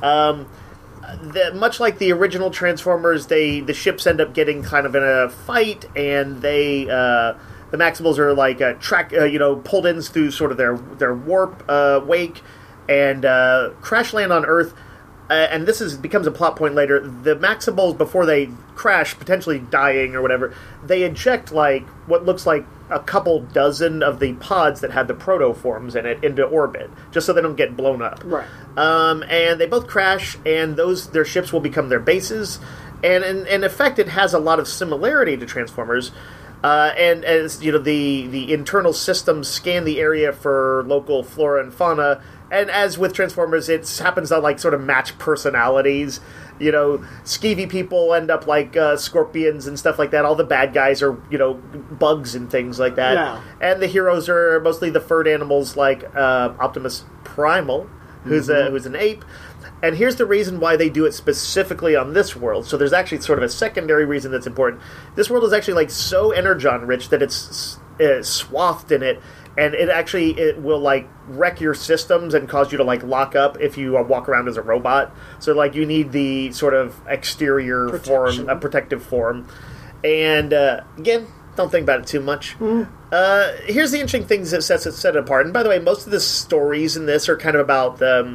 Much like the original Transformers, the ships end up getting kind of in a fight, and the Maximals are like pulled in through sort of their warp wake, and crash land on Earth. And this becomes a plot point later. The Maximals, before they crash, potentially dying or whatever, they eject like what looks like a couple dozen of the pods that had the protoforms in it into orbit, just so they don't get blown up. Right. And they both crash, and their ships will become their bases. And in effect, it has a lot of similarity to Transformers. And as you know, the internal systems scan the area for local flora and fauna. And as with Transformers, it happens to like sort of match personalities. You know, skeevy people end up like scorpions and stuff like that. All the bad guys are, bugs and things like that. Yeah. And the heroes are mostly the furred animals like Optimus Primal, who's an ape. And here's the reason why they do it specifically on this world. So there's actually sort of a secondary reason that's important. This world is actually like so energon rich that it's swathed in it. And it will like wreck your systems and cause you to like lock up if you walk around as a robot. So like you need the sort of exterior form, a protective form. And again, don't think about it too much. Here's the interesting things that set it apart. And by the way, most of the stories in this are kind of about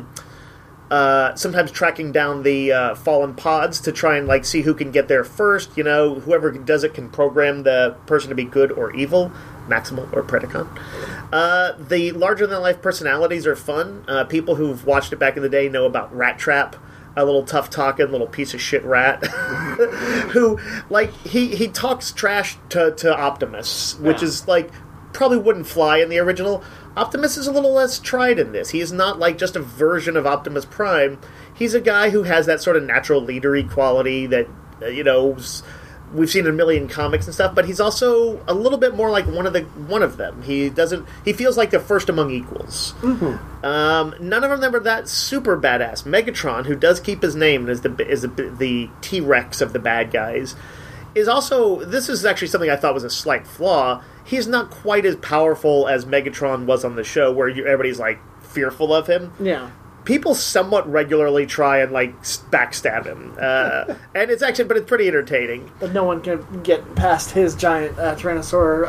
sometimes tracking down the fallen pods to try and like see who can get there first. Whoever does it can program the person to be good or evil. Maximal or Predacon. The larger-than-life personalities are fun. People who've watched it back in the day know about Rat Trap, a little tough-talking little piece of shit rat, who, like, he talks trash to Optimus, which is, like, probably wouldn't fly in the original. Optimus is a little less tried in this. He is not, like, just a version of Optimus Prime. He's a guy who has that sort of natural leadery quality that, we've seen in a million comics and stuff, but he's also a little bit more like one of them. He feels like the first among equals. Mm-hmm. None of them are that super badass. Megatron, who does keep his name and is the T-Rex of the bad guys, is also, this is actually something I thought was a slight flaw. He's not quite as powerful as Megatron was on the show, where everybody's like fearful of him. Yeah. People somewhat regularly try and like backstab him, and it's pretty entertaining. But no one can get past his giant Tyrannosaur.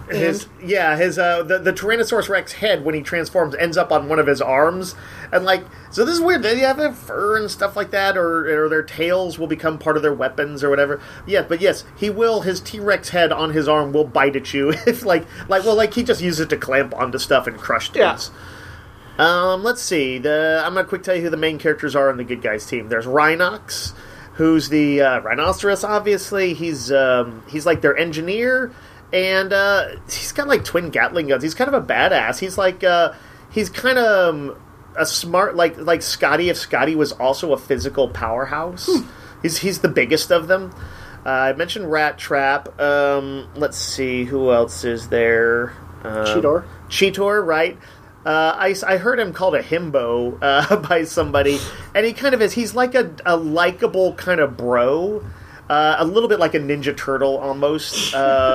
The Tyrannosaurus Rex head when he transforms ends up on one of his arms, and like so this is weird. They have their fur and stuff like that, or their tails will become part of their weapons or whatever. Yeah, but yes, he will. His T-Rex head on his arm will bite at you if he just uses it to clamp onto stuff and crush things. Yeah. Let's see. I'm going to quick tell you who the main characters are on the good guys team. There's Rhinox, who's the rhinoceros, obviously. He's like their engineer, and he's got like twin Gatling guns. He's kind of a badass. He's kind of a smart, like Scotty, if Scotty was also a physical powerhouse. He's the biggest of them. I mentioned Rat Trap. Let's see, who else is there? Cheetor, right? I heard him called a himbo by somebody, and he kind of is. He's like a likable kind of bro, a little bit like a Ninja Turtle almost.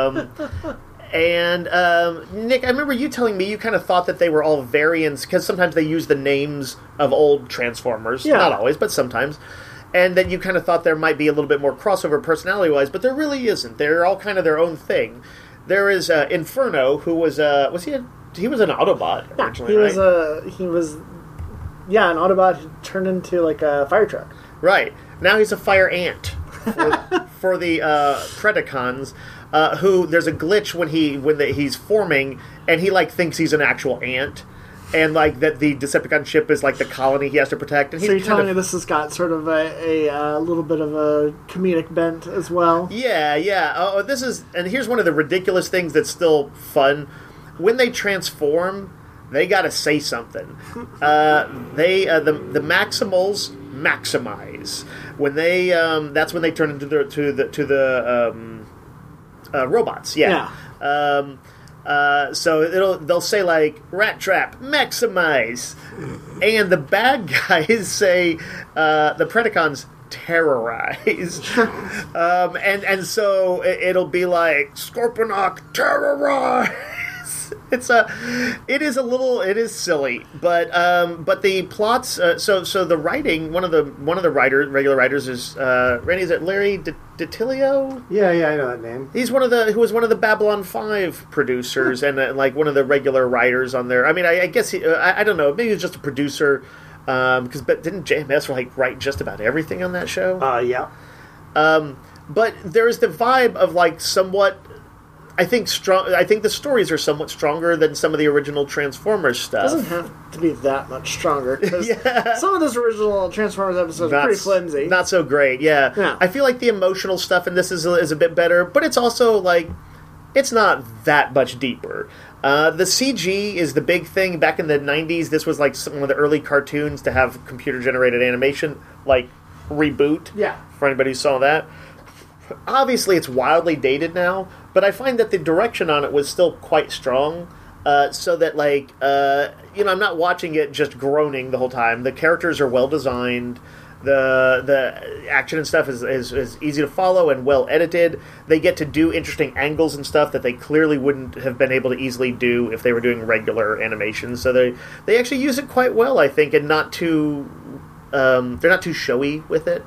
And Nick, I remember you telling me you kind of thought that they were all variants because sometimes they use the names of old Transformers, not always, but sometimes. And then you kind of thought there might be a little bit more crossover personality-wise, but there really isn't. They're all kind of their own thing. There is Inferno, who was he was an Autobot originally, He was an Autobot who turned into like a fire truck. Right. Now he's a fire ant for the Predacons, who there's a glitch when he's forming, and he like thinks he's an actual ant. and like that the Decepticon ship is like the colony he has to protect. And So you're telling me this has got sort of a little bit of a comedic bent as well? Yeah. Oh, this is, and here's one of the ridiculous things that's still fun. When they transform, they got to say something. The Maximals maximize when they. That's when they turn into the robots. Yeah. So they'll say like rat trap maximize, and the bad guys say the Predacons terrorize, and so it'll be like Scorponok terrorize. It is silly, but the plots. So the writing. One of the regular writers is Randy. Is it Larry DiTilio? Yeah, I know that name. He's who was one of the Babylon 5 producers and like one of the regular writers on there. I mean, I guess I don't know. Maybe he was just a producer. But didn't JMS like write just about everything on that show? Yeah. But there's the vibe of like somewhat. I think the stories are somewhat stronger than some of the original Transformers stuff. It doesn't have to be that much stronger, because some of those original Transformers episodes are pretty flimsy. Not so great, yeah. I feel like the emotional stuff in this is a bit better, but it's also like, it's not that much deeper. The CG is the big thing. Back in the 90s, this was like one of the early cartoons to have computer-generated animation, like Reboot, for anybody who saw that. Obviously, it's wildly dated now, but I find that the direction on it was still quite strong. So that, like, I'm not watching it just groaning the whole time. The characters are well designed. The action and stuff is easy to follow and well edited. They get to do interesting angles and stuff that they clearly wouldn't have been able to easily do if they were doing regular animation. So they actually use it quite well, I think, and not too they're not too showy with it.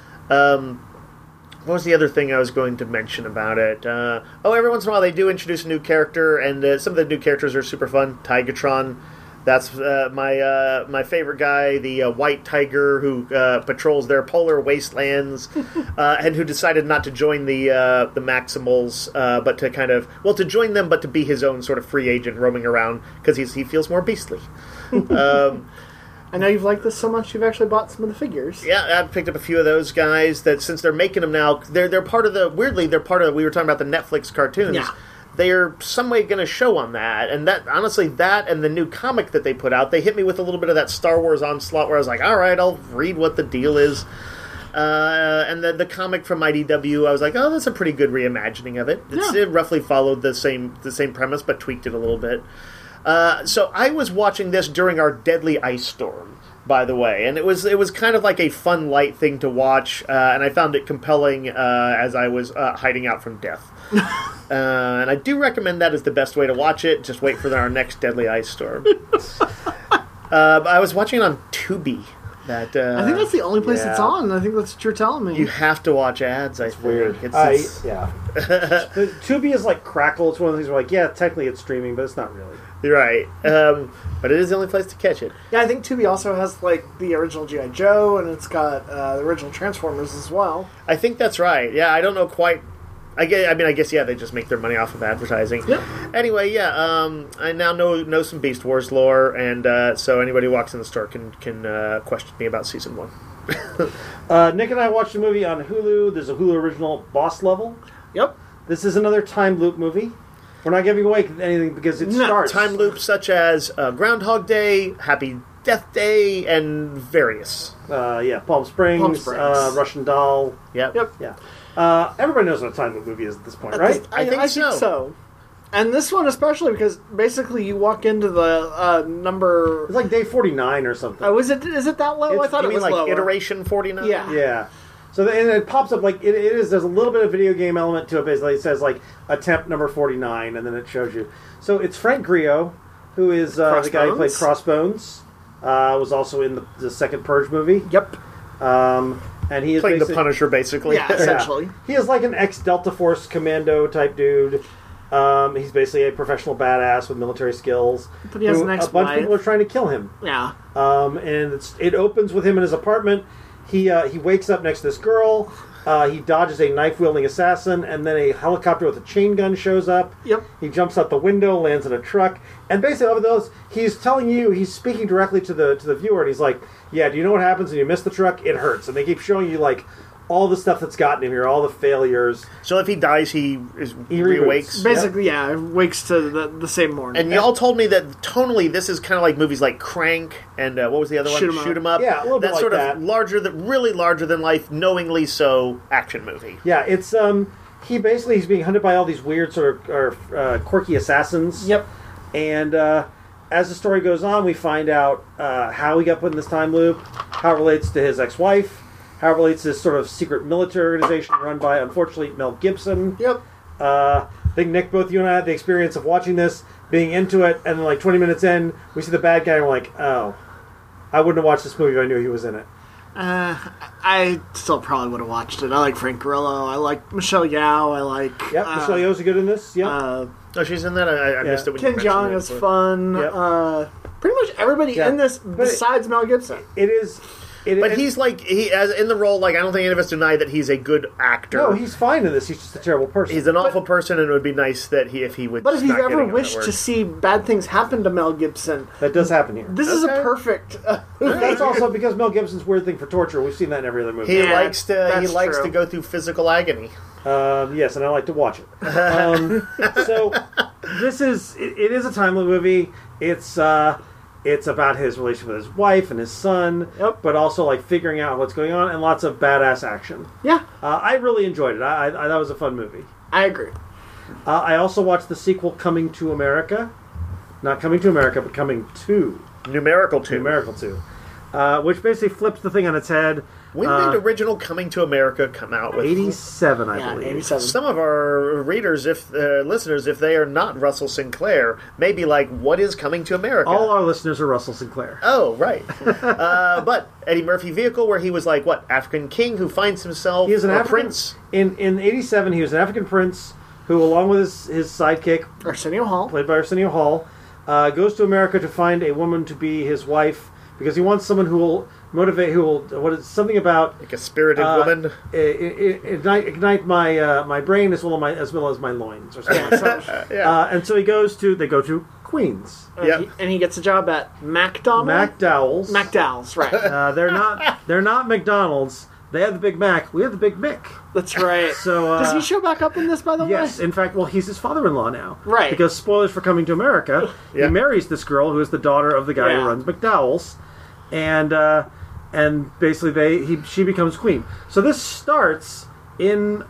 What was the other thing I was going to mention about it? Every once in a while they do introduce a new character, and some of the new characters are super fun. Tigatron, that's my favorite guy, the white tiger who patrols their polar wastelands, and who decided not to join the Maximals, but to to join them, but to be his own sort of free agent roaming around because he feels more beastly. I know you've liked this so much, you've actually bought some of the figures. Yeah, I've picked up a few of those guys that, since they're making them now, they're part of we were talking about the Netflix cartoons. Yeah. They're some way going to show on that, and that, honestly, that and the new comic that they put out, they hit me with a little bit of that Star Wars onslaught where I was like, all right, I'll read what the deal is. And the comic from IDW, I was like, oh, that's a pretty good reimagining of it. It roughly followed the same premise, but tweaked it a little bit. So I was watching this during our Deadly Ice Storm, by the way, and it was kind of like a fun, light thing to watch, and I found it compelling as I was hiding out from death. And I do recommend that as the best way to watch it. Just wait for our next Deadly Ice Storm. I was watching it on Tubi. I think that's the only place it's on. I think that's what you're telling me. You have to watch ads. I think. Weird. Yeah. Tubi is like Crackle. It's one of the things where, like, technically it's streaming, but it's not really. You're right. But it is the only place to catch it. Yeah, I think Tubi also has, like, the original G.I. Joe, and it's got the original Transformers as well. I think that's right. Yeah, I don't know quite. I guess, they just make their money off of advertising. Yep. Anyway, I now know some Beast Wars lore, and so anybody who walks in the store can question me about Season 1. Nick and I watched a movie on Hulu. There's a Hulu original, Boss Level. Yep. This is another time loop movie. We're not giving away anything because it starts. Time loops such as Groundhog Day, Happy Death Day, and various. Palm Springs. Russian Doll. Yep. Yeah. Everybody knows what a time loop movie is at this point, right? I think so. And this one especially, because basically you walk into the number... It's like day 49 or something. Oh, is it that low? I thought it was like lower. iteration 49? Yeah. So and it pops up like it is. There's a little bit of video game element to it. Basically, it says like attempt number 49, and then it shows you. So it's Frank Grillo, who is the guy who played Crossbones. Was also in the second Purge movie. Yep. And he is playing the Punisher, basically. Yeah, essentially. Yeah. He is like an ex-Delta Force commando type dude. He's basically a professional badass with military skills. But he has an ex-wife. A bunch of people are trying to kill him. Yeah. And it opens with him in his apartment. He wakes up next to this girl. He dodges a knife-wielding assassin, and then a helicopter with a chain gun shows up. Yep. He jumps out the window, lands in a truck, and basically over those, he's speaking directly to the viewer, and he's like, "Yeah, do you know what happens when you miss the truck? It hurts." And they keep showing you like all the stuff that's gotten him here, all the failures. So if he dies, he reawakes. Basically, yeah, wakes to the same morning. And y'all told me that tonally, this is kind of like movies like Crank and what was the other one? Shoot 'em Up. Yeah, a little bit That like sort that. of really larger than life, knowingly so action movie. Yeah, it's he's being hunted by all these weird sort of quirky assassins. Yep. And as the story goes on, we find out how he got put in this time loop, how it relates to his ex-wife, how it relates to this sort of secret military organization run by, unfortunately, Mel Gibson. Yep. I think, Nick, both you and I had the experience of watching this, being into it, and then like 20 minutes in, we see the bad guy, and we're like, oh, I wouldn't have watched this movie if I knew he was in it. I still probably would have watched it. I like Frank Grillo. I like Michelle Yeoh. I like... Yep, Michelle Yeoh's good in this. Yep. Oh, she's in that? I missed it when Ken you Jeong mentioned is it. fun. Yep. Pretty much everybody in this besides Mel Gibson. It is... But he's like, as in the role, like, I don't think any of us deny that he's a good actor. No, he's fine in this. He's just a terrible person. He's an awful person, and it would be nice that if he would. But if you've stop ever getting on that wished word. to see bad things happen to Mel Gibson, That does happen here. this is a Okay. perfect... That's also because Mel Gibson's weird thing for torture. We've seen that in every other movie. he Yeah, likes to that's true. go through physical agony. Yes, and I like to watch it. So this is it is a timely movie. It's about his relationship with his wife and his son, but also like figuring out what's going on and lots of badass action. Yeah, I really enjoyed it. I that was a fun movie. I agree. I also watched the sequel, Coming to America. Not Coming to America, but Coming to Numerical 2. Numerical 2. Which basically flips the thing on its head. When did original Coming to America come out? With 87, I Yeah, believe. 87. Some of our readers, listeners, if they are not Russell Sinclair, may be like, "What is Coming to America?" All our listeners are Russell Sinclair. Oh, right. But Eddie Murphy vehicle, where he was like, what, African king who finds himself He is an a African prince. In 87, he was an African prince who, along with his sidekick, Arsenio Hall. played by Arsenio Hall, goes to America to find a woman to be his wife because he wants someone who will motivate, something about Like a spirited woman. ignite my brain as well as my loins or something like that. Yeah. And so they go to Queens. Yep. And he gets a job at McDonald's. McDowell's. McDowell's, right. They're not McDonald's. They have the Big Mac. We have the Big Mick. That's right. So does he show back up in this, by the Yes, way? in fact, he's his father-in-law now. Right. Because spoilers for Coming to America, Yeah. he marries this girl who is the daughter of the guy Yeah. who runs McDowell's, and basically she becomes queen. So this starts in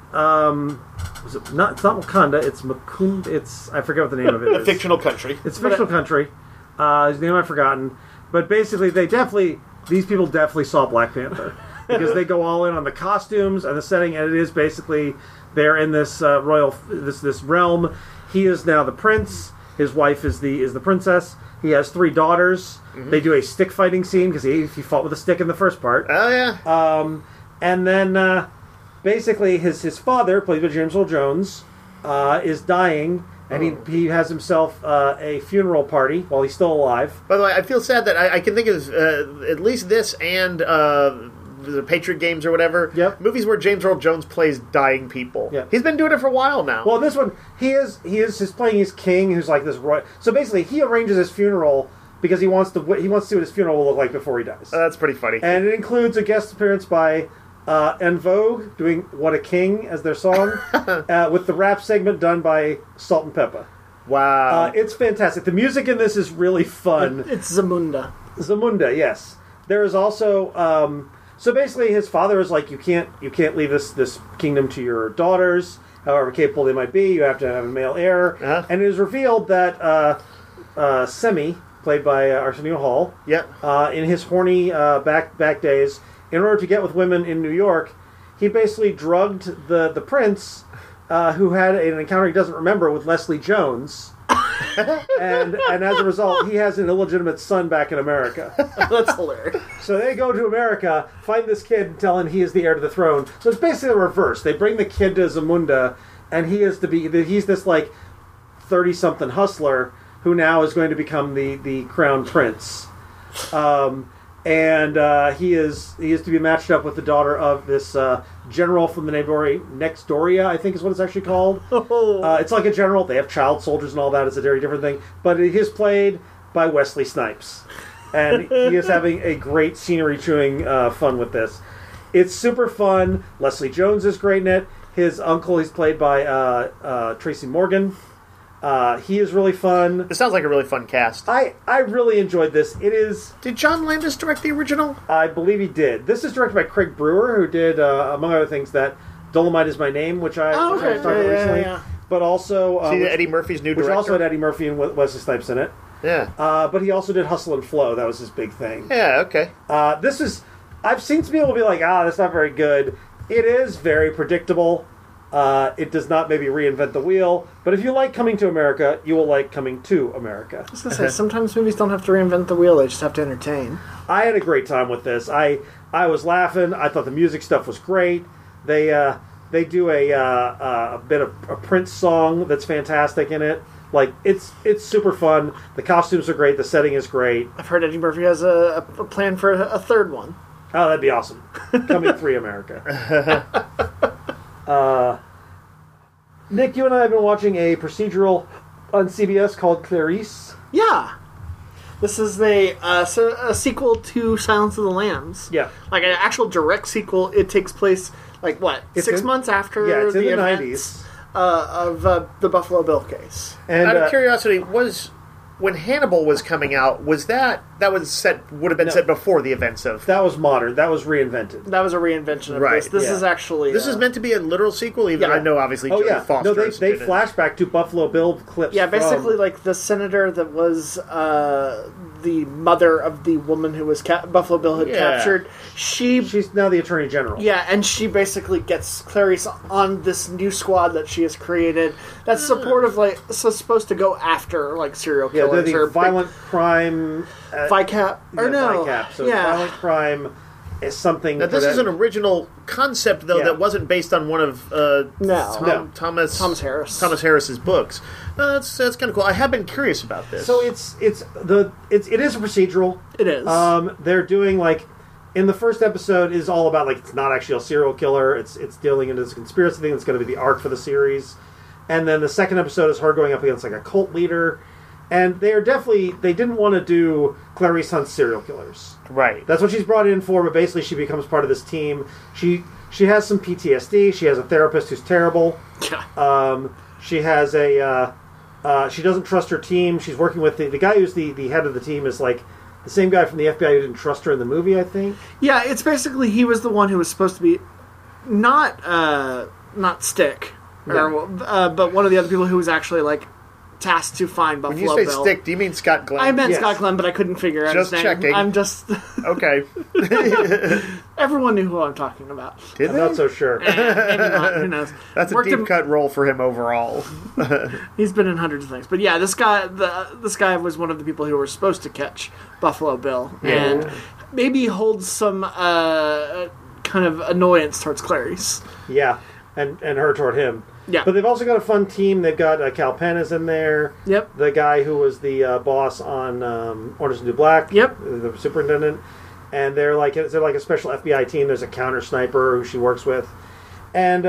it's not Wakanda, it's Makunda. It's I forget what the name of it A is. fictional country. It's a fictional country. His name I've forgotten. But basically, these people definitely saw Black Panther because they go all in on the costumes and the setting, and it is basically they're in this this realm. He is now the prince. His wife is the princess. He has 3 daughters. Mm-hmm. They do a stick fighting scene because he fought with a stick in the first part. Oh, yeah. And then basically his father, played by James Earl Jones, is dying. And he has himself a funeral party while he's still alive. By the way, I feel sad that I can think of at least this and the Patriot Games or whatever. Yep. Movies where James Earl Jones plays dying people. Yep. He's been doing it for a while now. Well, this one he's playing his king, who's like this. So basically, he arranges his funeral because he wants to see what his funeral will look like before he dies. That's pretty funny. And it includes a guest appearance by En Vogue doing "What a King" as their song, with the rap segment done by Salt and Pepper. Wow. It's fantastic. The music in this is really fun. It's Zamunda. Zamunda, yes. There is also so basically his father is like, you can't leave this kingdom to your daughters, however capable they might be. You have to have a male heir. Uh-huh. And it is revealed that Semi, played by Arsenio Hall, Yep. in his horny back days, in order to get with women in New York, he basically drugged the prince, who had an encounter he doesn't remember with Leslie Jones. and as a result, he has an illegitimate son back in America. That's hilarious. So they go to America, find this kid, and tell him he is the heir to the throne. So it's basically the reverse. They bring the kid to Zamunda, and he's this like 30-something hustler who now is going to become the crown prince. and he is to be matched up with the daughter of this general from the name Nexdoria, I think is what it's actually called. It's like a general. They have child soldiers and all that. It's a very different thing. But it is played by Wesley Snipes. And he is having a great scenery-chewing fun with this. It's super fun. Leslie Jones is great in it. His uncle, he's played by Tracy Morgan. He is really fun. It sounds like a really fun cast. I really enjoyed this. It is... Did John Landis direct the original? I believe he did. This is directed by Craig Brewer, who did, among other things, that Dolomite Is My Name, which I was talking about recently. Yeah. But also... Eddie Murphy's new director? Which also had Eddie Murphy and Wesley Snipes in it. Yeah. But he also did Hustle and Flow. That was his big thing. Yeah, okay. This is... I've seen some people be like, that's not very good. It is very predictable. It does not maybe reinvent the wheel. But if you like Coming to America, you will like Coming to America. I was going to say, sometimes movies don't have to reinvent the wheel. They just have to entertain. I had a great time with this. I was laughing. I thought the music stuff was great. They do a bit of a Prince song that's fantastic in it. Like, it's super fun. The costumes are great. The setting is great. I've heard Eddie Murphy has a plan for a third one. Oh, that'd be awesome. Coming 3 America. Nick, you and I have been watching a procedural on CBS called Clarice. Yeah. This is a sequel to Silence of the Lambs. Yeah. Like an actual direct sequel. It takes place, like, what, 6 months after it's in the the events 90s. Of the Buffalo Bill case. And, out of curiosity, when Hannibal was coming out, would have been set before the events of... That was modern. That was reinvented. That was a reinvention of Right. this. This is actually... This is meant to be a literal sequel, even I know, obviously, Jodie Foster. No, they flashback to Buffalo Bill clips. Yeah, basically, like, the senator that was the mother of the woman who was Buffalo Bill had captured. She's now the Attorney General. Yeah, and she basically gets Clarice on this new squad that she has created that's supportive, like, supposed to go after, like, serial killers. Yeah, they're the violent crime... VICAP. Or no. VICAP. So violent crime is something... Now, this is an original concept, though, that wasn't based on one of Thomas Harris. Harris's books. That's kind of cool. I have been curious about this. So it is a procedural. It is. They're doing, like... In the first episode is all about, like, it's not actually a serial killer. It's dealing into this conspiracy thing that's going to be the arc for the series. And then the second episode is her going up against, like, a cult leader. And they didn't want to do Clarice Hunt's serial killers. Right. That's what she's brought in for, but basically she becomes part of this team. She has some PTSD. She has a therapist who's terrible. Yeah. She has she doesn't trust her team. She's working with the guy who's the head of the team is, like, the same guy from the FBI who didn't trust her in the movie, I think. Yeah, it's basically he was the one who was supposed to be not Stick, but one of the other people who was actually, like, tasked to find Buffalo Bill. When you say Stick, do you mean Scott Glenn? I meant Scott Glenn, but I couldn't figure out his name. Just checking. I'm just... Okay. Everyone knew who I'm talking about. I'm not so sure. Maybe not. Who knows? That's a deep cut role for him overall. He's been in hundreds of things. But yeah, this guy was one of the people who were supposed to catch Buffalo Bill. And maybe holds some kind of annoyance towards Clarice. Yeah, and her toward him. Yeah. But they've also got a fun team. They've got Cal Penn is in there. Yep. The guy who was the boss on Orange is the New Black. Yep. The superintendent. And they're like a special FBI team. There's a counter sniper who she works with. And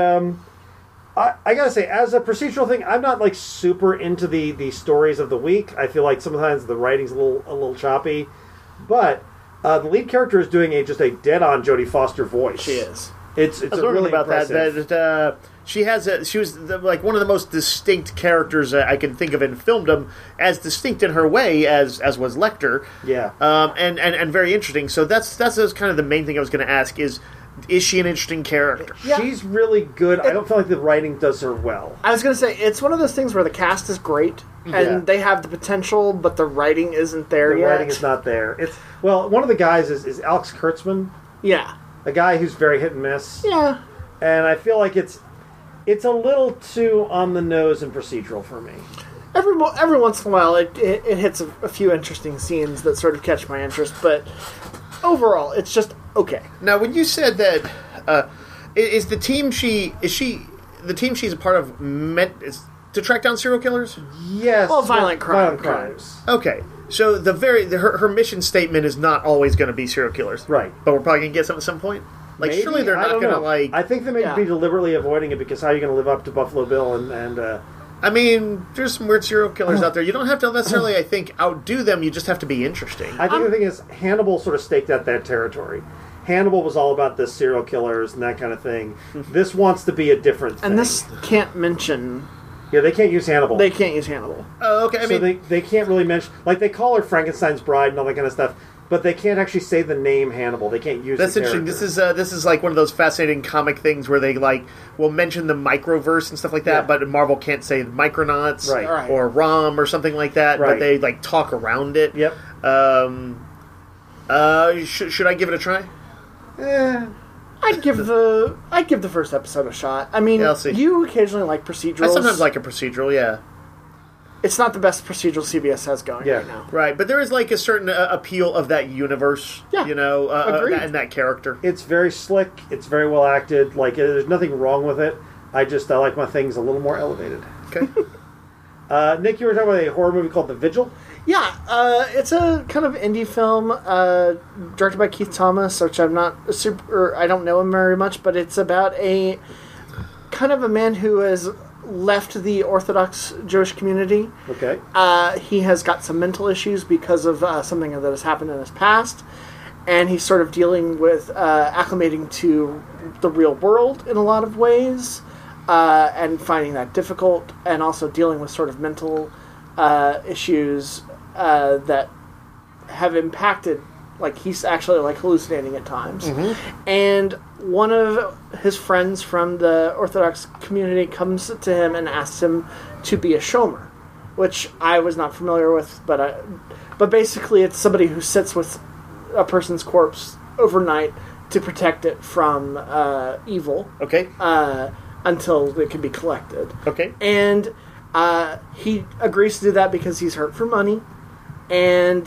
I gotta say, as a procedural thing, I'm not, like, super into the stories of the week. I feel like sometimes the writing's a little choppy. But the lead character is doing just a dead-on Jodie Foster voice. She is. It's I was learning really about impressive. that she was like one of the most distinct characters I can think of in filmdom, as distinct in her way as was Lecter. Yeah. And very interesting. So that's kind of the main thing I was going to ask is she an interesting character? Yeah. She's really good. I don't feel like the writing does her well. I was going to say, it's one of those things where the cast is great, and they have the potential, but the writing isn't there yet. The writing is not there. One of the guys is Alex Kurtzman. Yeah. A guy who's very hit and miss. Yeah. And I feel like it's a little too on the nose and procedural for me. Every once in a while, it hits a few interesting scenes that sort of catch my interest, but overall, it's just okay. Now, when you said that, is the team she's a part of meant to track down serial killers? Yes. Well, violent crimes. Okay. So her mission statement is not always going to be serial killers, Right. But we're probably going to get some at some point. Like, Maybe? surely they're I not don't going to know. like. I think they may Yeah. be deliberately avoiding it because how are you going to live up to Buffalo Bill and I mean, there's some weird serial killers out there. You don't have to necessarily, I think, outdo them. You just have to be interesting. I think the thing is Hannibal sort of staked out that territory. Hannibal was all about the serial killers and that kind of thing. This wants to be a different thing. And this can't mention. Yeah, they can't use Hannibal. They can't use Hannibal. Oh, okay. I so mean, they can't really mention... Like, they call her Frankenstein's bride and all that kind of stuff, but they can't actually say the name Hannibal. They can't use that's the interesting. character. This is like one of those fascinating comic things where they like will mention the microverse and stuff like that, Yeah. but Marvel can't say Micronauts Right. or ROM or something like that. Right. But they like talk around it. Yep. Should I give it a try? I'd give the first episode a shot. I mean, Yeah, I'll see. you occasionally like procedurals. I sometimes like a procedural, yeah. It's not the best procedural CBS has going Yeah. right now. Right, but there is like a certain appeal of that universe, Yeah. you know, Agreed. and that character. It's very slick. It's very well acted. Like, there's nothing wrong with it. I like my things a little more elevated. Okay. Nick, you were talking about a horror movie called The Vigil? Yeah, it's a kind of indie film directed by Keith Thomas, which I'm not I don't know him very much, but it's about a kind of a man who has left the Orthodox Jewish community. Okay. He has got some mental issues because of something that has happened in his past, and he's sort of dealing with acclimating to the real world in a lot of ways, and finding that difficult, and also dealing with sort of mental issues that have impacted, like he's actually like hallucinating at times. And one of his friends from the Orthodox community comes to him and asks him to be a shomer, which I was not familiar with, but basically it's somebody who sits with a person's corpse overnight to protect it from evil Okay. until it can be collected. Okay. And he agrees to do that because he's hurt for money. And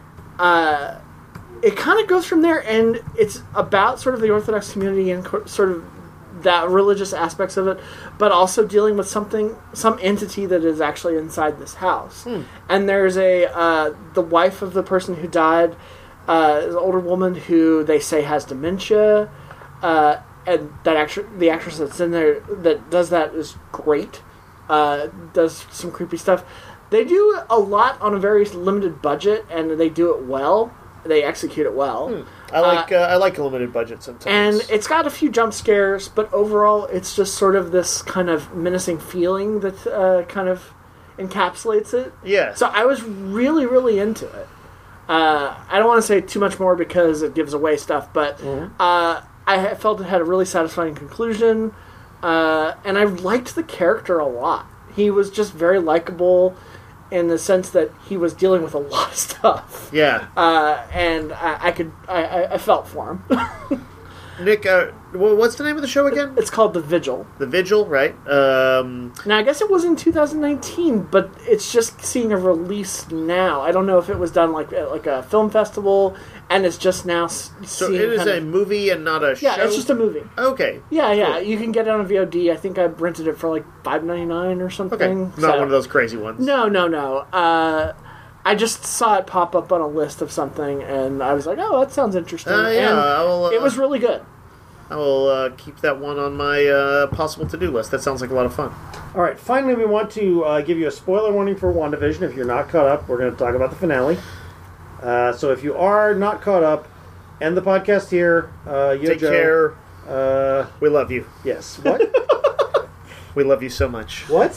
it kind of goes from there, and it's about sort of the Orthodox community and sort of that religious aspects of it, but also dealing with some entity that is actually inside this house. And there's the wife of the person who died, is an older woman who they say has dementia, and the actress that's in there that does that is great. Does some creepy stuff. They do a lot on a very limited budget, and they do it well. They execute it well. I like a limited budget sometimes. And it's got a few jump scares, but overall it's just sort of this kind of menacing feeling that kind of encapsulates it. Yeah. So I was really, really into it. I don't want to say too much more because it gives away stuff, but I felt it had a really satisfying conclusion, and I liked the character a lot. He was just very likable in the sense that he was dealing with a lot of stuff. Yeah. And I felt for him. Nick, what's the name of the show again? It's called The Vigil. The Vigil, right? Now, I guess it was in 2019, but it's just seeing a release now. I don't know if it was done like a film festival, and it's just now So it is a movie and not a show? Yeah, it's just a movie. Okay. Yeah. Cool. You can get it on VOD. I think I rented it for like $5.99 or something. Okay. Not one of those crazy ones. No. I just saw it pop up on a list of something, and I was like, "Oh, that sounds interesting." Yeah, it was really good. I will keep that one on my possible to-do list. That sounds like a lot of fun. All right, finally, we want to give you a spoiler warning for WandaVision. If you're not caught up, we're going to talk about the finale. So if you are not caught up, end the podcast here. Take care. We love you. Yes. What? We love you so much. What?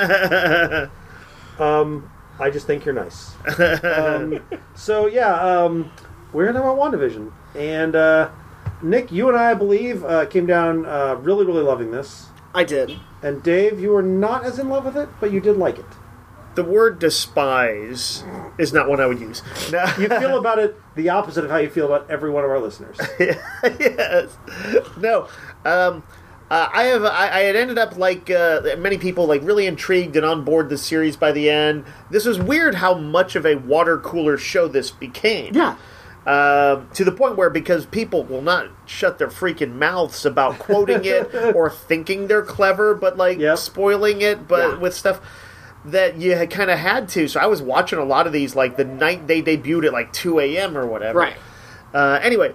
I just think you're nice. So yeah, we're going to talk about WandaVision. And Nick, you and I believe, came down really, really loving this. I did. And Dave, you were not as in love with it, but you did like it. The word despise is not one I would use. No. You feel about it the opposite of how you feel about every one of our listeners. Yes. No. I had ended up like many people, like really intrigued and on board the series by the end. This was weird how much of a water cooler show this became. Yeah. To the point where, because people will not shut their freaking mouths about quoting it or thinking they're clever, but like spoiling it, but with stuff. that you kind of had to. So I was watching a lot of these like the night they debuted at like 2 a.m. or whatever. Right. Anyway,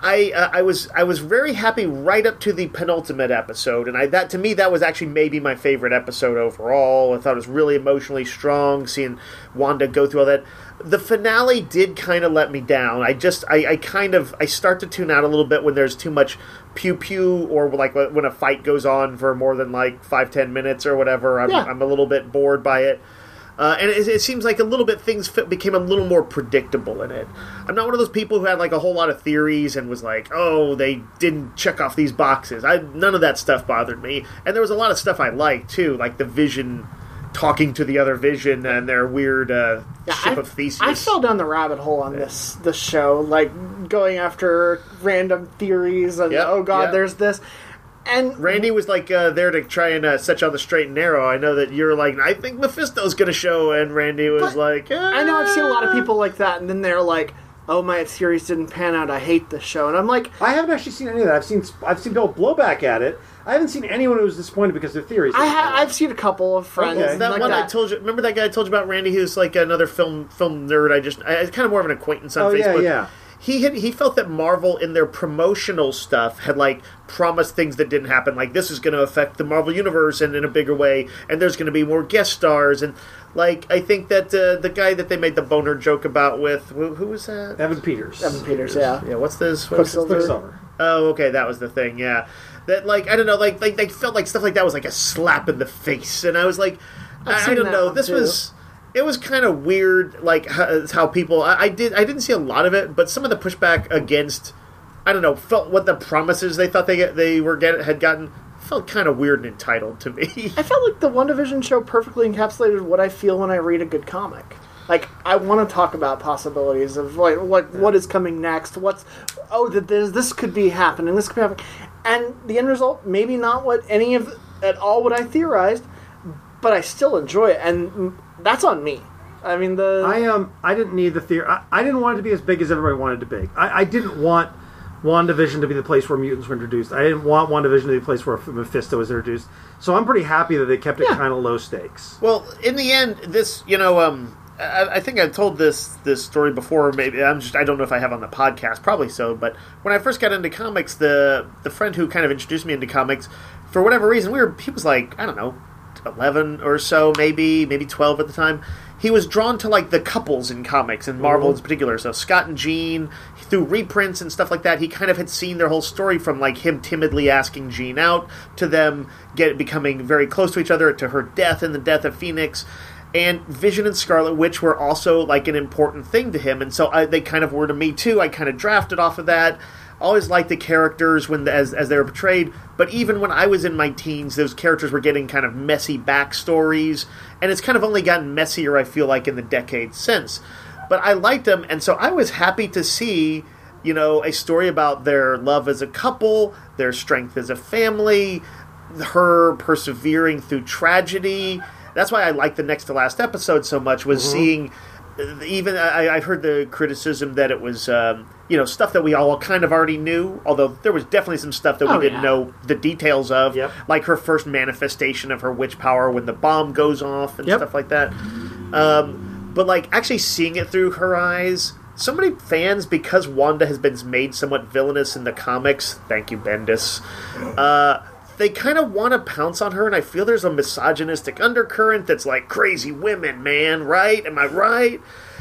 I was very happy right up to the penultimate episode, and that to me that was actually maybe my favorite episode overall. I thought it was really emotionally strong, seeing Wanda go through all that. The finale did kind of let me down. I start to tune out a little bit when there's too much pew pew, or like when a fight goes on for more than like 5-10 minutes or whatever. I'm a little bit bored by it. And it seems like a little bit things became a little more predictable in it. I'm not one of those people who had like a whole lot of theories and was like, oh, they didn't check off these boxes. None of that stuff bothered me. And there was a lot of stuff I liked too, like the Vision talking to the other Vision and their weird ship of Theseus. I fell down the rabbit hole on this show, like going after random theories and there's this. And Randy was like there to try and set you on the straight and narrow. I know that you're like, I think Mephisto's going to show, and Randy was like, I know I've seen a lot of people like that, and then they're like, oh, my theories didn't pan out, I hate this show. And I'm like, I haven't actually seen any of that. I've seen people blowback at it. I haven't seen anyone who was disappointed because their theories. I've seen a couple of friends. Okay. That like one that. I told you. Remember that guy I told you about, Randy, who's like another film nerd. I kind of more of an acquaintance on Facebook. Yeah. He felt that Marvel in their promotional stuff had like promised things that didn't happen, like this is going to affect the Marvel universe and in a bigger way, and there's going to be more guest stars, and like I think that the guy that they made the boner joke about with who was that? Evan Peters. Yeah. What's this? Quicksilver. Oh, okay, that was the thing. Yeah, that like I don't know, like they felt like stuff like that was like a slap in the face, and I was like, I don't know, this was. It was kind of weird, like how people. I didn't see a lot of it, but some of the pushback against, I don't know, felt what the promises they thought had gotten felt kind of weird and entitled to me. I felt like the WandaVision show perfectly encapsulated what I feel when I read a good comic. Like, I want to talk about possibilities of like what is coming next. This could be happening. This could be happening, and the end result maybe not what any of at all what I theorized, but I still enjoy it, and that's on me. I mean, I didn't need the theory. I didn't want it to be as big as everybody wanted it to be. I didn't want WandaVision to be the place where mutants were introduced. I didn't want WandaVision to be the place where Mephisto was introduced. So I'm pretty happy that they kept it kind of low stakes. Well, in the end, this, I think I told this story before. Maybe I don't know if I have on the podcast. Probably so. But when I first got into comics, the friend who kind of introduced me into comics, for whatever reason, he was like, I don't know, 11 or so, maybe 12 at the time. He was drawn to like the couples in comics and Marvel in particular. So Scott and Jean, through reprints and stuff like that, he kind of had seen their whole story from like him timidly asking Jean out to them becoming very close to each other, to her death and the death of Phoenix. And Vision and Scarlet Witch were also like an important thing to him, and so they kind of were to me too. I kind of drafted off of that. Always liked the characters as they were portrayed, but even when I was in my teens, those characters were getting kind of messy backstories, and it's kind of only gotten messier, I feel like, in the decades since. But I liked them, and so I was happy to see, a story about their love as a couple, their strength as a family, her persevering through tragedy. That's why I liked the next to last episode so much, was seeing. Even I've heard the criticism that it was, stuff that we all kind of already knew, although there was definitely some stuff that we didn't know the details of, like her first manifestation of her witch power when the bomb goes off and stuff like that. But like actually seeing it through her eyes, so many fans, because Wanda has been made somewhat villainous in the comics, thank you, Bendis, they kind of want to pounce on her, and I feel there's a misogynistic undercurrent that's like, crazy women, man, right? Am I right?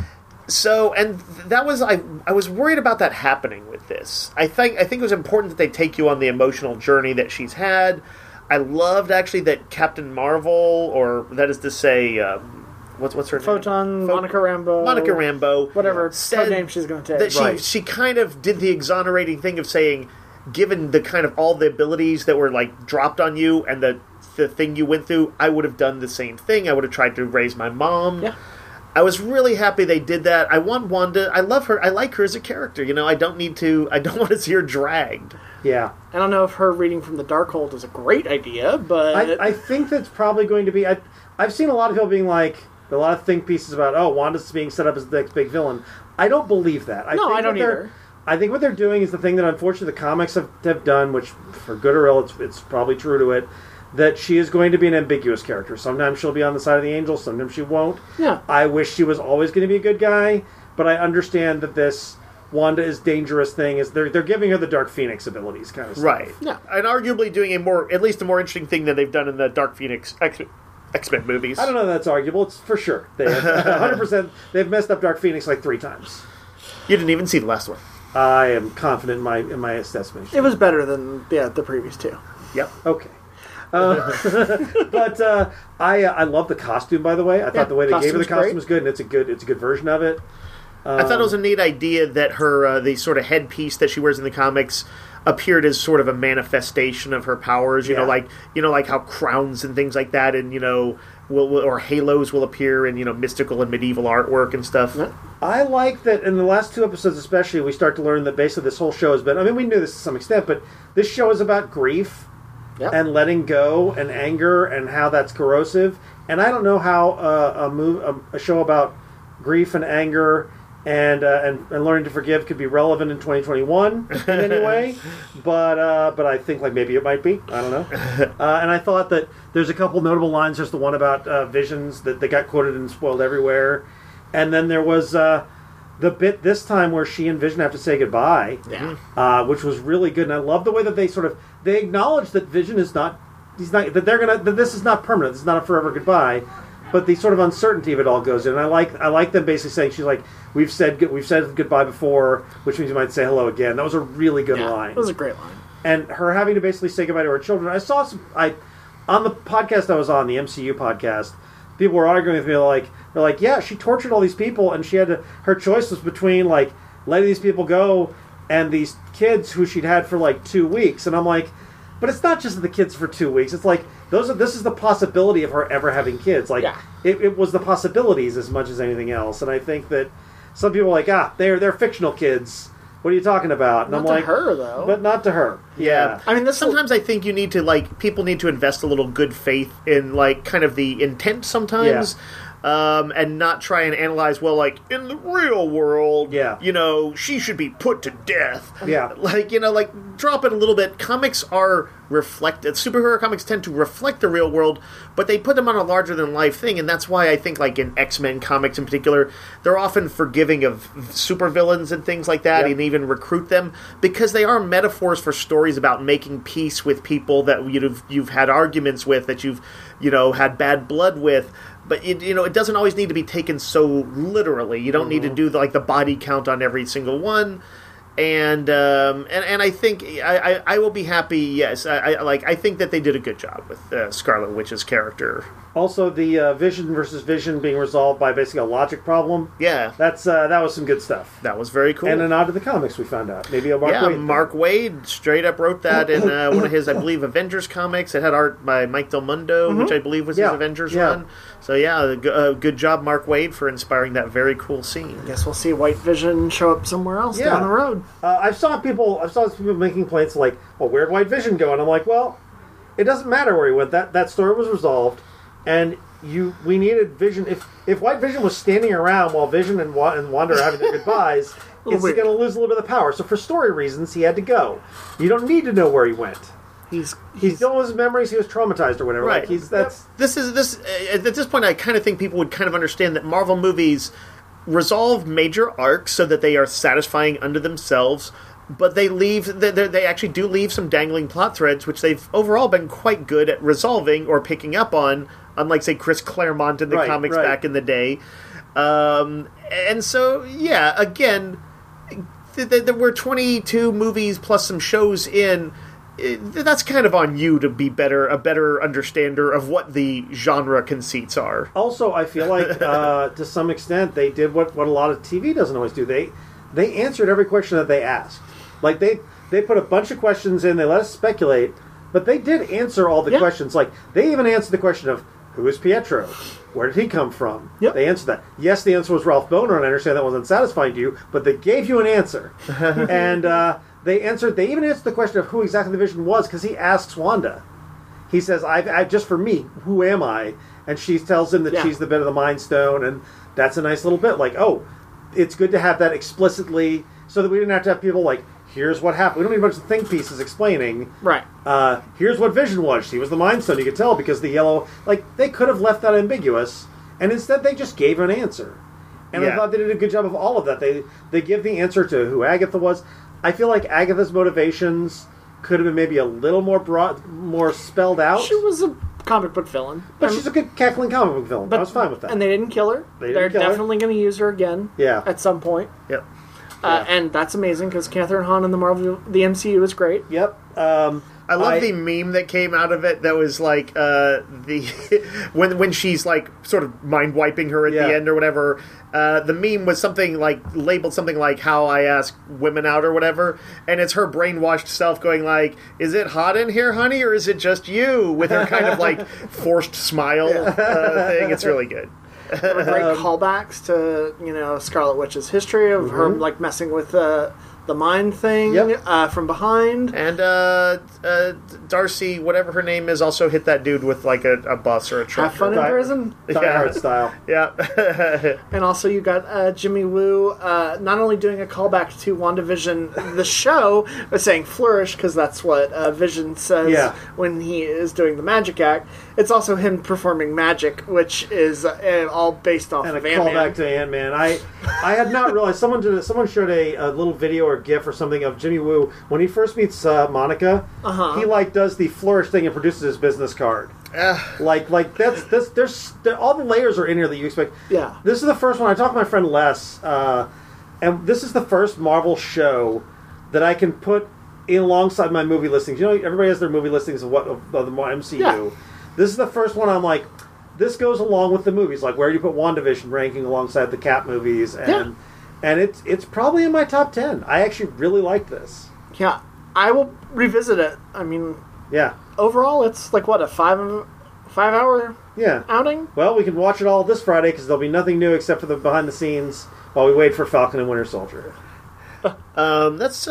So, and that was, I was worried about that happening with this. I think it was important that they take you on the emotional journey that she's had. I loved, actually, that Captain Marvel, or that is to say, what's her name? Monica Rambeau. Whatever said name she's going to take. That she kind of did the exonerating thing of saying, given the kind of all the abilities that were like dropped on you and the thing you went through, I would have done the same thing. I would have tried to raise my mom. Yeah. I was really happy they did that. I want Wanda. I love her. I like her as a character. I don't want to see her dragged. Yeah. I don't know if her reading from the Darkhold is a great idea, but I think that's probably going to be. I've seen a lot of people being like, a lot of think pieces about, Wanda's being set up as the next big villain. I don't believe that. I don't either. I think what they're doing is the thing that unfortunately the comics have done, which for good or ill, it's probably true to it. that she is going to be an ambiguous character. Sometimes she'll be on the side of the angels, sometimes she won't. Yeah. I wish she was always going to be a good guy, but I understand that this Wanda is dangerous thing is they're giving her the Dark Phoenix abilities kind of stuff. Right. Yeah. And arguably doing at least a more interesting thing than they've done in the Dark Phoenix X-Men movies. I don't know if that's arguable. It's for sure. They have 100%. They've messed up Dark Phoenix like 3 times. You didn't even see the last one. I am confident in my assessment. It was better than the previous 2. Yep. Okay. But I love the costume, by the way. I thought the way they gave her the costume's costume was good, and it's a good version of it. I thought it was a neat idea that her the sort of headpiece that she wears in the comics appeared as sort of a manifestation of her powers. You know, like how crowns and things like that, and or halos will appear in mystical and medieval artwork and stuff. Yeah. I like that in the last 2 episodes, especially, we start to learn that basically this whole show has been. I mean, we knew this to some extent, but this show is about grief. Yep. And letting go and anger and how that's corrosive. And I don't know how a show about grief and anger and learning to forgive could be relevant in 2021 in any way. But I think like maybe it might be. I don't know. And I thought that there's a couple notable lines. There's the one about visions that they got quoted and spoiled everywhere. And then there was the bit this time where she and Vision have to say goodbye, which was really good. And I love the way that they acknowledge that Vision is not that this is not permanent. This is not a forever goodbye, but the sort of uncertainty of it all goes in. And I like them basically saying, she's like, we've said goodbye before, which means you might say hello again. That was a really good line. It was a great line. And her having to basically say goodbye to her children. I saw on the podcast I was on, the MCU podcast, people were arguing with me they're like, yeah, she tortured all these people, and her choice was between like letting these people go and these kids who she'd had for like 2 weeks. And I'm like, but it's not just the kids for 2 weeks. It's like this is the possibility of her ever having kids. Like it was the possibilities as much as anything else. And I think that some people are like, they're fictional kids. What are you talking about? And Not I'm to like, her though. but not to her. Yeah. I mean, Sometimes I think you need to people need to invest a little good faith in kind of the intent sometimes. And not try and analyze, in the real world, she should be put to death. Yeah. Drop it a little bit. Comics are reflected. Superhero comics tend to reflect the real world, but they put them on a larger-than-life thing, and that's why I think, in X-Men comics in particular, they're often forgiving of supervillains and things like that, and even recruit them, because they are metaphors for stories about making peace with people that you've had arguments with, that you've had bad blood with. But it doesn't always need to be taken so literally. You don't need to do the body count on every single one. And I think I will be happy. Yes, I think that they did a good job with Scarlet Witch's character. Also, the Vision versus Vision being resolved by basically a logic problem. Yeah, that was some good stuff. That was very cool. And a nod to the comics, we found out. Maybe a Mark Waid. Mark Waid straight up wrote that in one of his, I believe, Avengers comics. It had art by Mike Del Mundo, which I believe was his Avengers run. So good job, Mark Waid, for inspiring that very cool scene. I guess we'll see White Vision show up somewhere else down the road. I saw people making complaints like, well, where'd White Vision go? And I'm like, well, it doesn't matter where he went. That story was resolved, and we needed Vision. If White Vision was standing around while Vision and Wanda are having their goodbyes, it's going to lose a little bit of power. So for story reasons, he had to go. You don't need to know where he went. He's dealing with his memories. He was traumatized or whatever. Right. At this point, I kind of think people would kind of understand that Marvel movies resolve major arcs so that they are satisfying unto themselves, but they actually do leave some dangling plot threads, which they've overall been quite good at resolving or picking up on, unlike, say, Chris Claremont in the comics back in the day. And so, again, there were 22 movies plus some shows in. That's kind of on you to be a better understander of what the genre conceits are. Also, I feel like to some extent they did what a lot of TV doesn't always do. They answered every question that they asked. Like they put a bunch of questions in. They let us speculate, but they did answer all the questions. Like they even answered the question of who is Pietro, where did he come from? Yep. They answered that. Yes, the answer was Ralph Boner, and I understand that wasn't satisfying to you, but they gave you an answer. And They even answered the question of who exactly the Vision was, because he asks Wanda. He says, I just for me, who am I? And she tells him that she's the bit of the Mind Stone, and that's a nice little bit. Like, oh, it's good to have that explicitly, so that we didn't have to have people like, here's what happened. We don't need a bunch of think pieces explaining. Right. Here's what Vision was. She was the Mind Stone. You could tell because the yellow... Like, they could have left that ambiguous, and instead they just gave an answer. And I thought they did a good job of all of that. They give the answer to who Agatha was. I feel like Agatha's motivations could have been maybe a little more broad, more spelled out. She was a comic book villain. But she's a good cackling comic book villain. I was fine with that. And they didn't kill her. They're definitely going to use her again at some point. Yep. And that's amazing because Catherine Hahn in the MCU is great. Yep. I love the meme that came out of it that was like when she's like sort of mind wiping her at the end or whatever. The meme was something like labeled something like "How I Ask Women Out" or whatever, and it's her brainwashed self going like, "Is it hot in here, honey, or is it just you?" With her kind of like forced smile thing. It's really good. There were great callbacks to Scarlet Witch's history of her like messing with the mind thing from behind. And Darcy, whatever her name is, also hit that dude with like a bus or a truck. Have fun in prison. Die Hard style. Yeah. And also you got Jimmy Woo not only doing a callback to WandaVision, the show, but saying flourish, because that's what Vision says when he is doing the magic act. It's also him performing magic, which is all based off of Ant-Man. And a callback to Ant-Man. I had not realized, someone showed a little video or GIF or something of Jimmy Woo when he first meets Monica. He like does the flourish thing and produces his business card. Like there's all the layers are in here that you expect. Yeah. This is the first one. I talked to my friend Les, and this is the first Marvel show that I can put in alongside my movie listings. You know, everybody has their movie listings of the MCU. Yeah. This is the first one I'm like, this goes along with the movies. Like, where do you put WandaVision ranking alongside the Cap movies? And it's probably in my top 10. I actually really like this. Yeah, I will revisit it. I mean, overall, it's like what, a 5 hour outing? Well, we can watch it all this Friday because there'll be nothing new except for the behind the scenes while we wait for Falcon and Winter Soldier. That's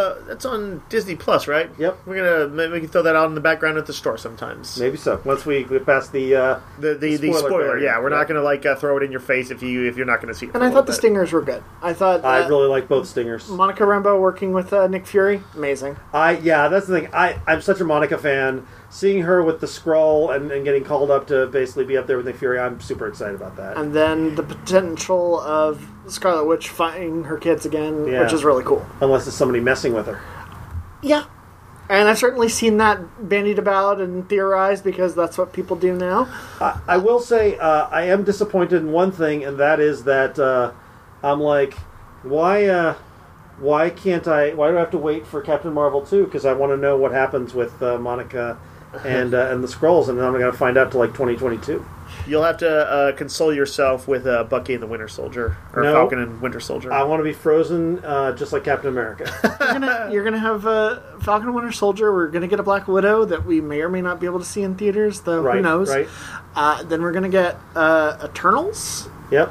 on Disney Plus, right? Yep. We can throw that out in the background at the store sometimes. Maybe so. Once we get past the spoiler. Yeah, we're not going to throw it in your face if you're not going to see it. And I thought the stingers were good. I really like both stingers. Monica Rambeau working with Nick Fury, amazing. That's the thing. I'm such a Monica fan. Seeing her with the Skrull and getting called up to basically be up there with Nick Fury, I'm super excited about that. And then the potential of Scarlet Witch finding her kids again, which is really cool. Unless it's somebody messing with her. Yeah. And I've certainly seen that bandied about and theorized because that's what people do now. I will say I am disappointed in one thing, and that is that I'm like, why do I have to wait for Captain Marvel 2? Because I want to know what happens with Monica and the Skrulls, and I'm going to find out till like 2022. You'll have to console yourself with Bucky and the Winter Soldier, or Falcon and Winter Soldier. I want to be frozen just like Captain America. You're gonna have Falcon and Winter Soldier. We're gonna get a Black Widow that we may or may not be able to see in theaters, though who knows. Right. Then we're gonna get Eternals. Yep.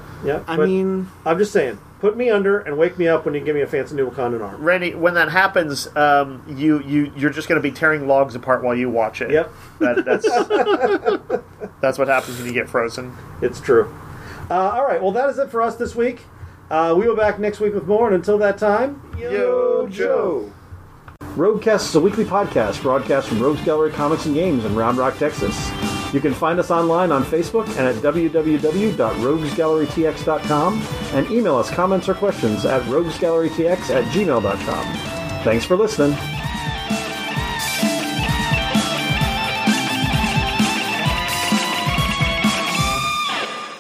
I'm just saying. Put me under and wake me up when you give me a fancy new Wakandan arm. Randy, when that happens, you're just going to be tearing logs apart while you watch it. Yep. That's what happens when you get frozen. It's true. All right, well, that is it for us this week. We will be back next week with more, and until that time, Yo, Joe. Roguecast is a weekly podcast broadcast from Rogues Gallery Comics and Games in Round Rock, Texas. You can find us online on Facebook and at www.roguesgallerytx.com and email us comments or questions at roguesgallerytx@gmail.com. Thanks for listening.